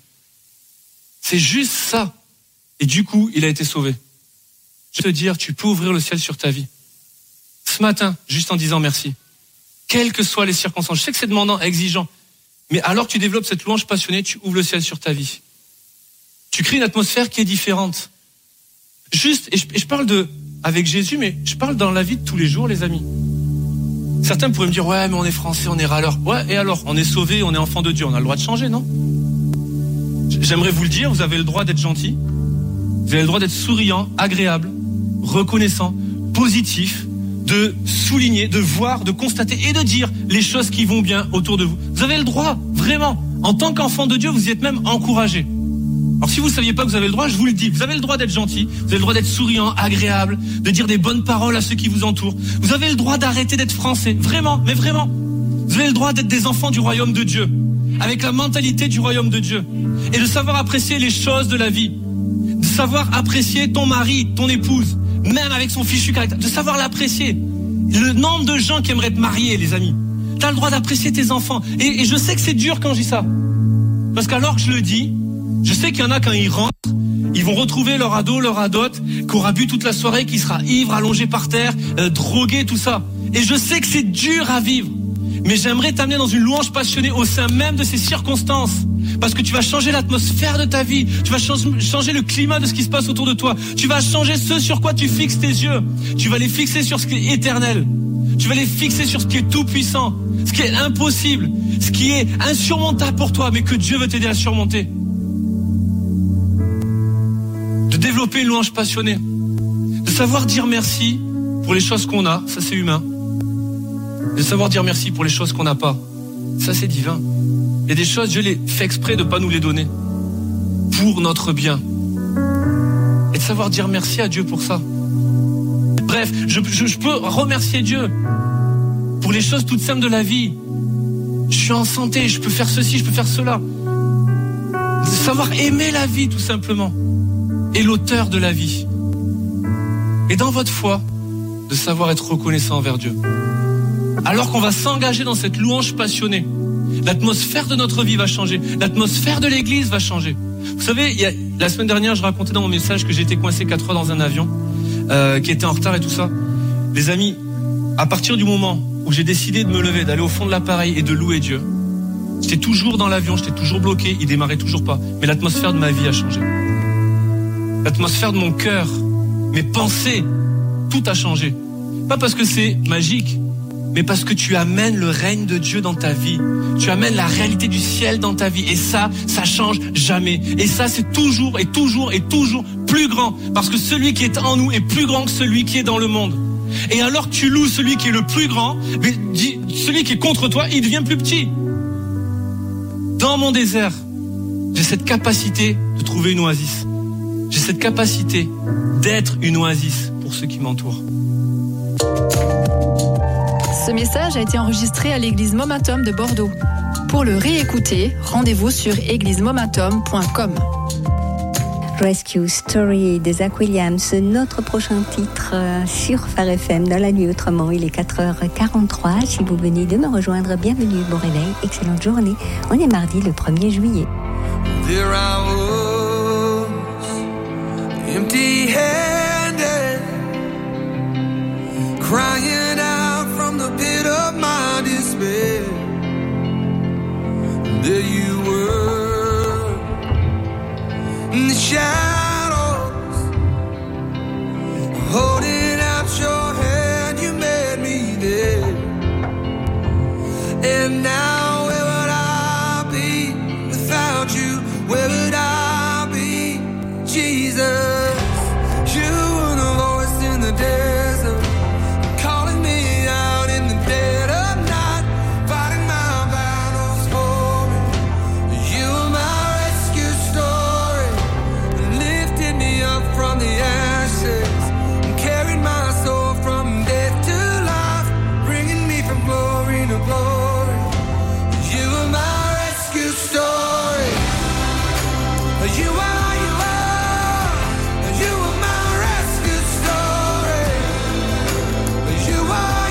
Speaker 6: C'est juste ça. Et du coup, il a été sauvé. Je veux te dire, tu peux ouvrir le ciel sur ta vie. Ce matin, juste en disant merci. Quelles que soient les circonstances. Je sais que c'est demandant, exigeant. Mais alors que tu développes cette louange passionnée, tu ouvres le ciel sur ta vie. Tu crées une atmosphère qui est différente. Juste, et je parle avec Jésus, mais je parle dans la vie de tous les jours, les amis. Certains pourraient me dire, ouais, mais on est français, on est râleur. Ouais, et alors? On est sauvé, on est enfant de Dieu, on a le droit de changer, non? J'aimerais vous le dire, vous avez le droit d'être gentil. Vous avez le droit d'être souriant, agréable, reconnaissant, positif, de souligner, de voir, de constater et de dire les choses qui vont bien autour de vous. Vous avez le droit, vraiment. En tant qu'enfant de Dieu, vous y êtes même encouragé. Alors si vous ne saviez pas que vous avez le droit, je vous le dis. Vous avez le droit d'être gentil, vous avez le droit d'être souriant, agréable, de dire des bonnes paroles à ceux qui vous entourent. Vous avez le droit d'arrêter d'être français, vraiment, mais vraiment. Vous avez le droit d'être des enfants du royaume de Dieu, avec la mentalité du royaume de Dieu. Et de savoir apprécier les choses de la vie. De savoir apprécier ton mari, ton épouse, même avec son fichu caractère, de savoir l'apprécier. Le nombre de gens qui aimeraient te marier, les amis. T'as le droit d'apprécier tes enfants. Et je sais que c'est dur quand je dis ça. Parce qu'alors que je le dis, je sais qu'il y en a quand ils rentrent, ils vont retrouver leur ado, leur adote, qui aura bu toute la soirée, qui sera ivre, allongé par terre, drogué, tout ça. Et je sais que c'est dur à vivre. Mais j'aimerais t'amener dans une louange passionnée au sein même de ces circonstances. Parce que tu vas changer l'atmosphère de ta vie. Tu vas changer le climat de ce qui se passe autour de toi. Tu vas changer ce sur quoi tu fixes tes yeux. Tu vas les fixer sur ce qui est éternel. Tu vas les fixer sur ce qui est tout puissant. Ce qui est impossible. Ce qui est insurmontable pour toi, mais que Dieu veut t'aider à surmonter. De développer une louange passionnée. De savoir dire merci pour les choses qu'on a. Ça, c'est humain. De savoir dire merci pour les choses qu'on n'a pas. Ça, c'est divin. Il y a des choses, Dieu les fait exprès de ne pas nous les donner. Pour notre bien. Et de savoir dire merci à Dieu pour ça. Bref, je peux remercier Dieu pour les choses toutes simples de la vie. Je suis en santé, je peux faire ceci, je peux faire cela. De savoir aimer la vie, tout simplement. Et l'auteur de la vie. Et dans votre foi, de savoir être reconnaissant envers Dieu. Alors qu'on va s'engager dans cette louange passionnée, l'atmosphère de notre vie va changer, l'atmosphère de l'église va changer. Vous savez, la semaine dernière, je racontais dans mon message que j'étais coincé 4 heures dans un avion, qui était en retard et tout ça. Les amis, à partir du moment où j'ai décidé de me lever, d'aller au fond de l'appareil et de louer Dieu, j'étais toujours dans l'avion, j'étais toujours bloqué, il démarrait toujours pas. Mais l'atmosphère de ma vie a changé. L'atmosphère de mon cœur, mes pensées, tout a changé. Pas parce que c'est magique, mais parce que tu amènes le règne de Dieu dans ta vie. Tu amènes la réalité du ciel dans ta vie. Et ça change jamais. Et ça, c'est toujours et toujours et toujours plus grand. Parce que celui qui est en nous est plus grand que celui qui est dans le monde. Et alors que tu loues celui qui est le plus grand, mais celui qui est contre toi, il devient plus petit. Dans mon désert, j'ai cette capacité de trouver une oasis. J'ai cette capacité d'être une oasis pour ceux qui m'entourent.
Speaker 1: Ce message a été enregistré à l'église Momentum de Bordeaux. Pour le réécouter, rendez-vous sur églisemomentum.com.
Speaker 4: Rescue Story de Zach Williams, notre prochain titre sur Phare FM dans la nuit autrement. Il est 4h43. Si vous venez de me rejoindre, bienvenue, bon réveil, excellente journée. On est mardi le 1er juillet.
Speaker 3: There I was, empty-handed, crying out from the pit of my despair. There you were, in the shadows, holding out your hand, you made me there. And now where would I be without you? Where would I be, Jesus? You were the voice in the desert, calling me out in the dead of night, fighting my battles for me. You were my rescue story, lifted me up from the ashes, and carried my soul from death to life, bringing me from glory to glory. You were my rescue story. You are my rescue story. You are.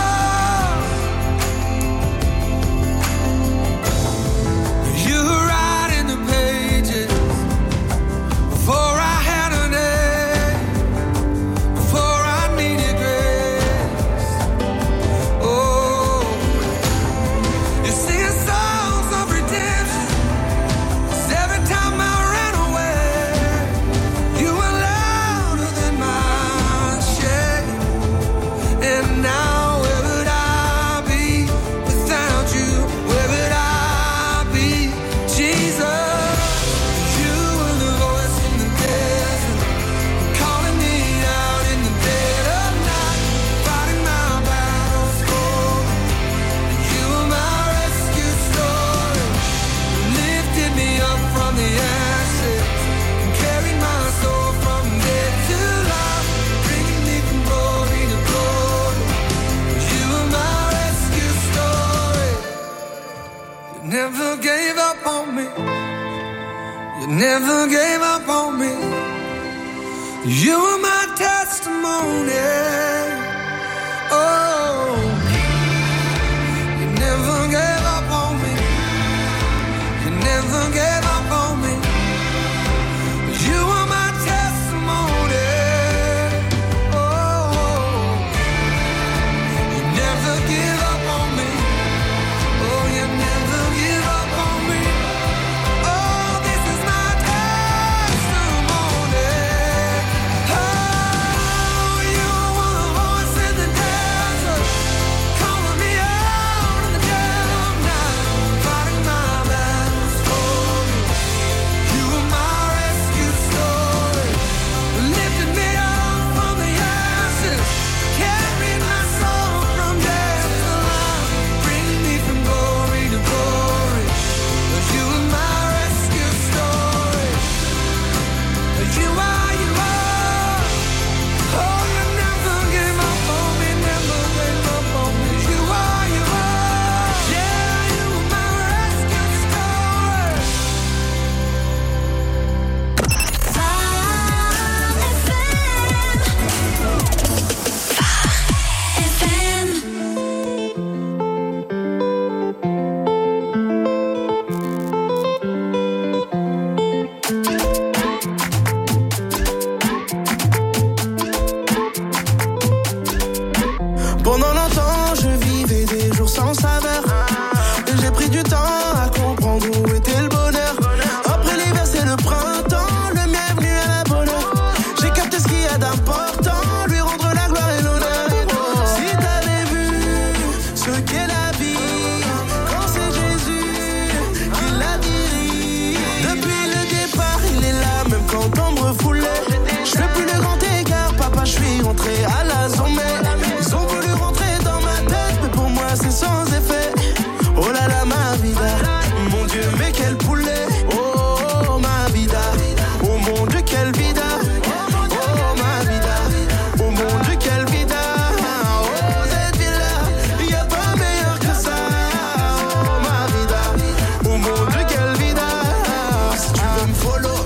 Speaker 3: You were writing the pages before I had a name, before I needed grace. Oh, you're singing songs of redemption. 'Cause every time I ran away, you were louder than my shame. And now where would I be without you? Where would I be, Jesus? You were the voice in the desert, calling me out in the dead of night, fighting my battles for me. You were my rescue story, lifted me up from the ashes, and carried my soul from death to life, bringing me from glory to glory. You were my rescue story. You never gave up on me. You never gave up on me. You were my testimony. Oh, you never gave up on me. You never gave up on me. You were my testimony. Oh, you never give up on me. Oh, you never give up on me. Oh, this is my testimony. Oh, you were the voice in the desert,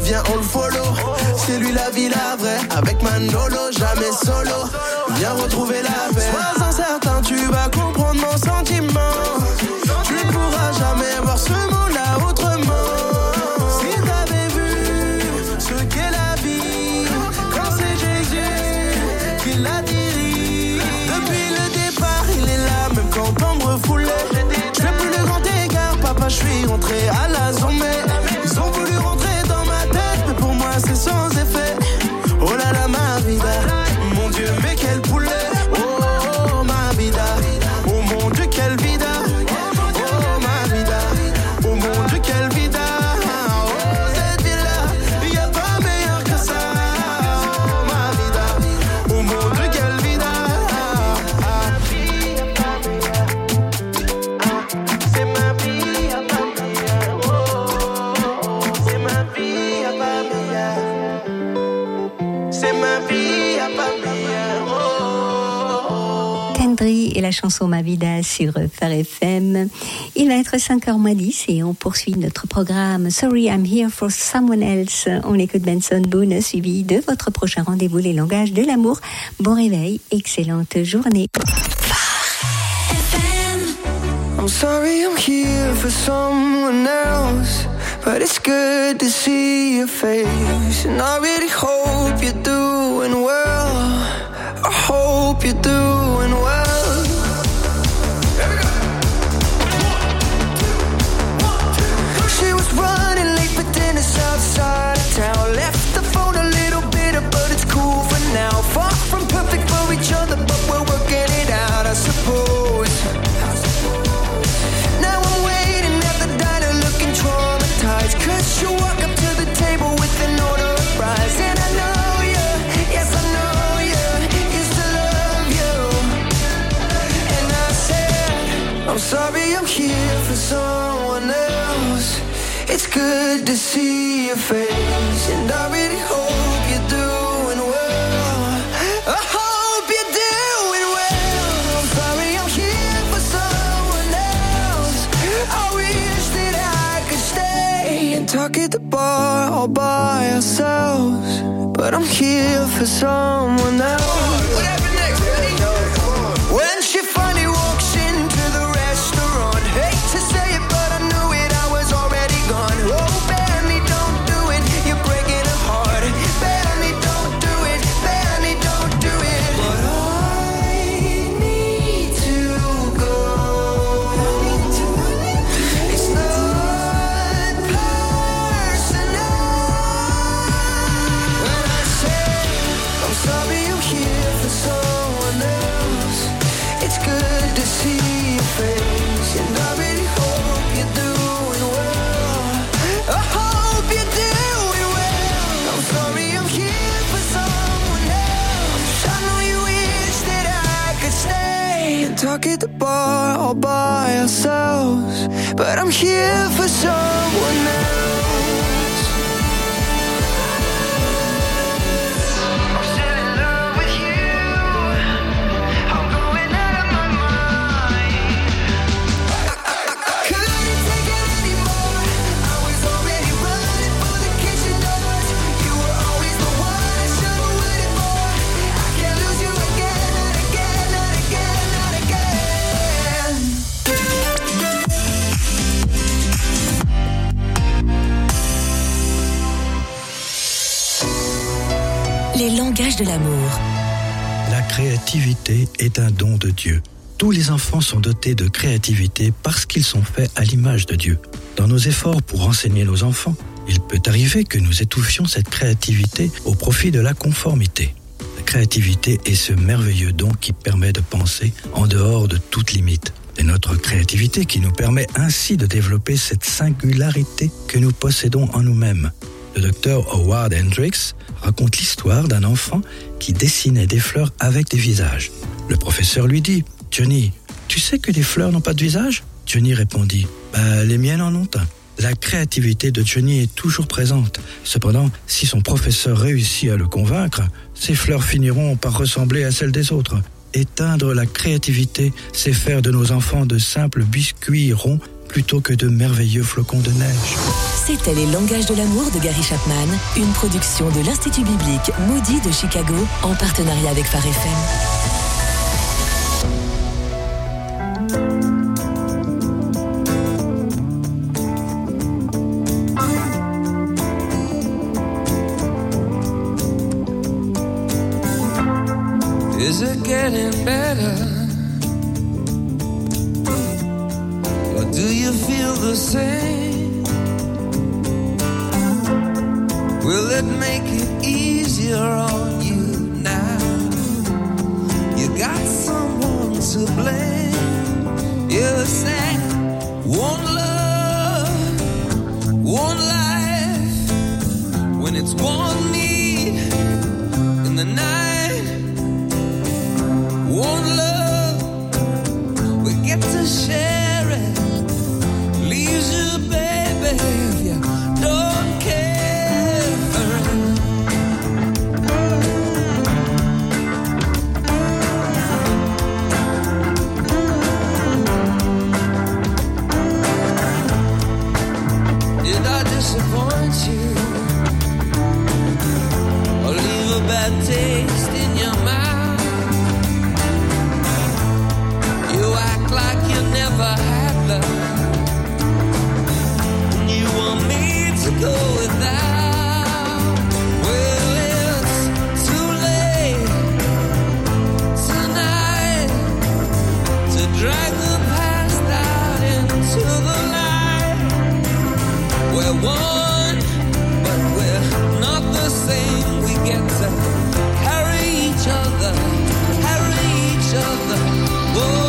Speaker 3: viens on le follow. C'est lui la vie la vraie, avec Manolo, jamais solo. Viens retrouver la paix. Sois incertain, tu vas comprendre mon sentiment. Tu ne pourras jamais voir ce monde-là autrement. Si t'avais vu ce qu'est la vie, quand c'est Jésus qui l'a dirige. Depuis le départ, il est là, même quand on me refoulait. Je fais plus le grand écart, papa, je suis rentré à la zone. Ils ont voulu rentrer dans ma tête, mais pour moi c'est sans effet. Oh là là, ma vida, mon Dieu, mais quel poulet. Oh, ma vida, oh mon Dieu, quelle vida. Oh ma vida, oh mon Dieu, quelle vida. Oh cette vie-là, y'a pas meilleur que ça. Oh ma vida, oh mon Dieu, quelle vida. C'est ma vie, y'a pas meilleur. Oh, c'est ma vie, y'a pas meilleur. C'est ma vie, y'a pas meilleur. Oh.
Speaker 4: Kendry et la chanson Ma Vida sur Phare FM. Il va être 5h10 et on poursuit notre programme Sorry I'm Here for Someone Else. On écoute Benson Boone suivi de votre prochain rendez-vous Les Langages de l'amour. Bon réveil, excellente journée.
Speaker 3: I'm sorry I'm here for someone else, but it's good to see your face. And I really hope you're doing well. I hope you're doing well. She was running late for dinner outside of town. Left the phone a little bitter, but it's cool for now. Far from perfect for each other, but we're working it out, I suppose. Now I'm waiting at the diner looking traumatized, 'cause you walk up to the table with an order of fries. And I know you, yes I know you, used to love you. And I said, I'm sorry I'm here for someone else. It's good to see your face, and I really hope you're doing well. I hope you're doing well. I'm sorry I'm here for someone else. I wish that I could stay and talk at the bar all by ourselves, but I'm here for someone else. Whatever next, ready? When she finally walks into the restaurant, hate to say it, but I knew it, I was already gone. Oh, Benny, don't do it, you're breaking her heart. Benny, don't do it, Benny, don't do it. But I need to go. It's not personal. When I say I'm sorry I'm here for someone else, it's good to see your face, and I really hope you're doing well. I hope you're doing well. I'm sorry I'm here for someone else. I know you wish that I could stay and talk at the bar all by ourselves, but I'm here for someone else. I'm still in love with you. I'm going out of my mind. I couldn't take it anymore. I was already running for the kitchen doors. You were always the one I should have waited for. I can't lose you again, not again, not again, not again.
Speaker 7: Les langages de l'amour.
Speaker 8: La créativité est un don de Dieu. Tous les enfants sont dotés de créativité parce qu'ils sont faits à l'image de Dieu. Dans nos efforts pour enseigner nos enfants, il peut arriver que nous étouffions cette créativité au profit de la conformité. La créativité est ce merveilleux don qui permet de penser en dehors de toute limite. C'est notre créativité qui nous permet ainsi de développer cette singularité que nous possédons en nous-mêmes. Le docteur Howard Hendricks raconte l'histoire d'un enfant qui dessinait des fleurs avec des visages. Le professeur lui dit « Johnny, tu sais que les fleurs n'ont pas de visage ?» Johnny répondit « Les miennes en ont un. » La créativité de Johnny est toujours présente. Cependant, si son professeur réussit à le convaincre, ces fleurs finiront par ressembler à celles des autres. Éteindre la créativité, c'est faire de nos enfants de simples biscuits ronds plutôt que de merveilleux flocons de neige.
Speaker 7: C'était Les Langages de l'amour de Gary Chapman, une production de l'Institut biblique Moody de Chicago en partenariat avec Phare FM.
Speaker 5: Is it getting better? Or do you feel the same? Will it make it easier on you now? You got someone to blame. You said one love, one life. When it's one need in the night, one love, we get to share it. Leaves you, baby, if you don't care for it. Did I disappoint you? Or leave a bad taste in your mouth? You act like you never had love. You want me to go without. Well, it's too late tonight to drag the past out into the light. We're one, but we're not the same. We get to carry each other, carry each other. Whoa.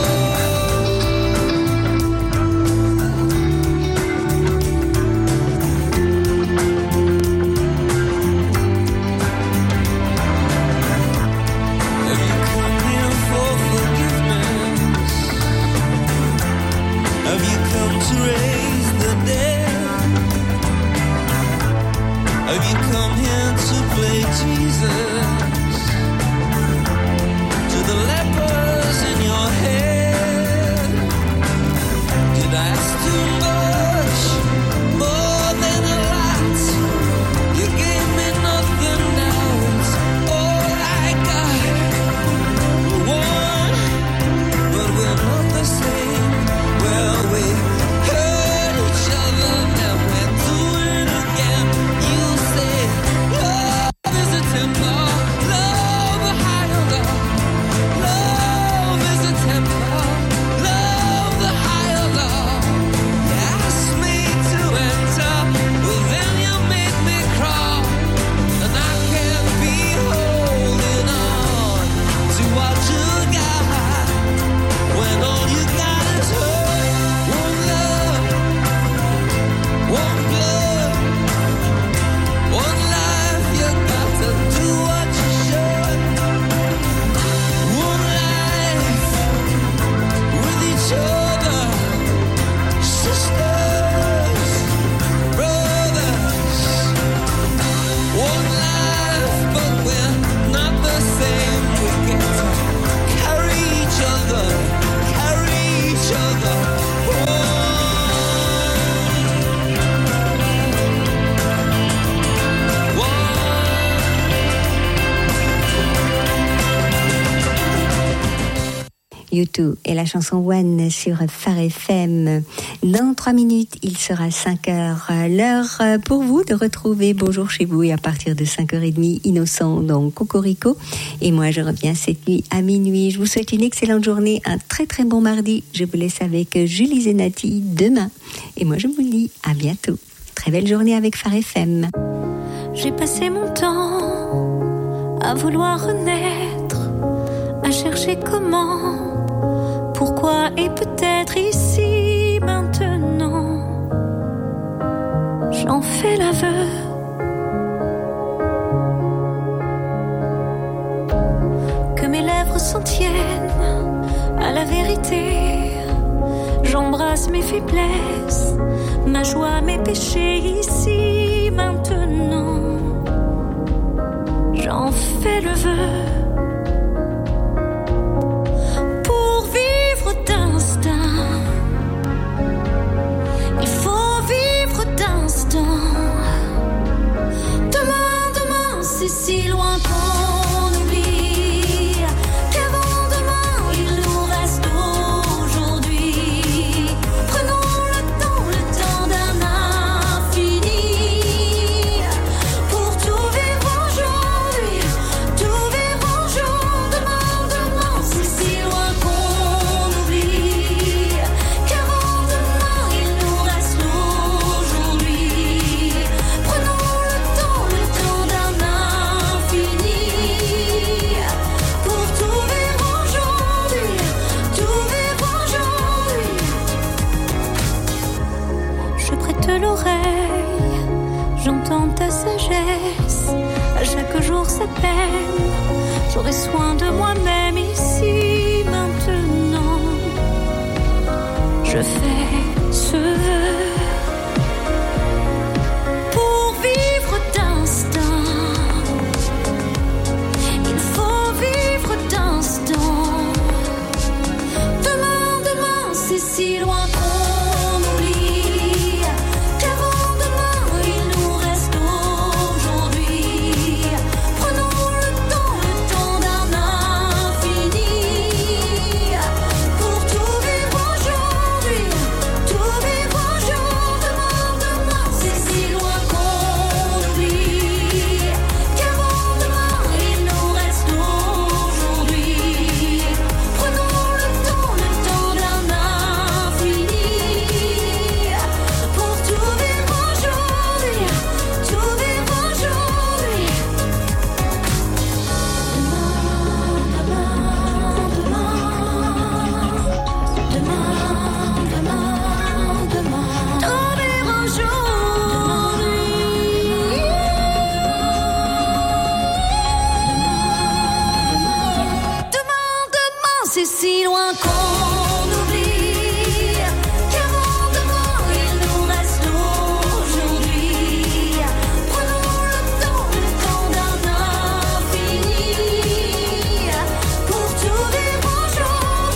Speaker 5: To raise the dead? Have you come here to play Jesus? To the lepers in your head? Did I ask too much? More than a lot. You gave me nothing, now it's all I got. We're one, but we're not the same. Well, we hurt each other, now we're doing it again. You say love is a temper, love a higher love. Love is a temper, love the higher love. You asked me to enter, well then you made me crawl. And I can't be holding on to what you got, when all you got is hurt. One love, one blood, one life. You got to do what you should. One life with each other, sisters, brothers. One life, but we're not the same. We get to carry each other, carry each other.
Speaker 4: U2 et la chanson One sur Phare FM. Dans 3 minutes, il sera 5h. L'heure pour vous de retrouver Bonjour chez vous, et à partir de 5h30, Innocent dans Cocorico. Et moi, je reviens cette nuit à minuit. Je vous souhaite une excellente journée, un très très bon mardi. Je vous laisse avec Julie Zenati demain. Et moi, je vous dis à bientôt. Très belle journée avec Phare FM.
Speaker 9: J'ai passé mon temps à vouloir renaître, à chercher comment, pourquoi et peut-être ici maintenant. J'en fais l'aveu. Que mes lèvres s'en tiennent à la vérité. J'embrasse mes faiblesses, ma joie, mes péchés ici maintenant. J'en fais le vœu. Pour vivre d'instinct, sa peine. J'aurai soin de moi-même ici, maintenant. Je fais ce vœu pour vivre d'instinct. Il faut vivre d'instant. Demain, demain, c'est si loin qu'on oublie qu'avant demain, il nous reste aujourd'hui. Prenons le temps d'un infini pour tout vivre aujourd'hui. Tout vivre un jour, demain, demain, c'est si loin qu'on oublie qu'avant demain, il nous reste aujourd'hui. Prenons le temps d'un infini pour tout vivre aujourd'hui. Tout vivre aujourd'hui. Demain, demain, c'est si loin qu'on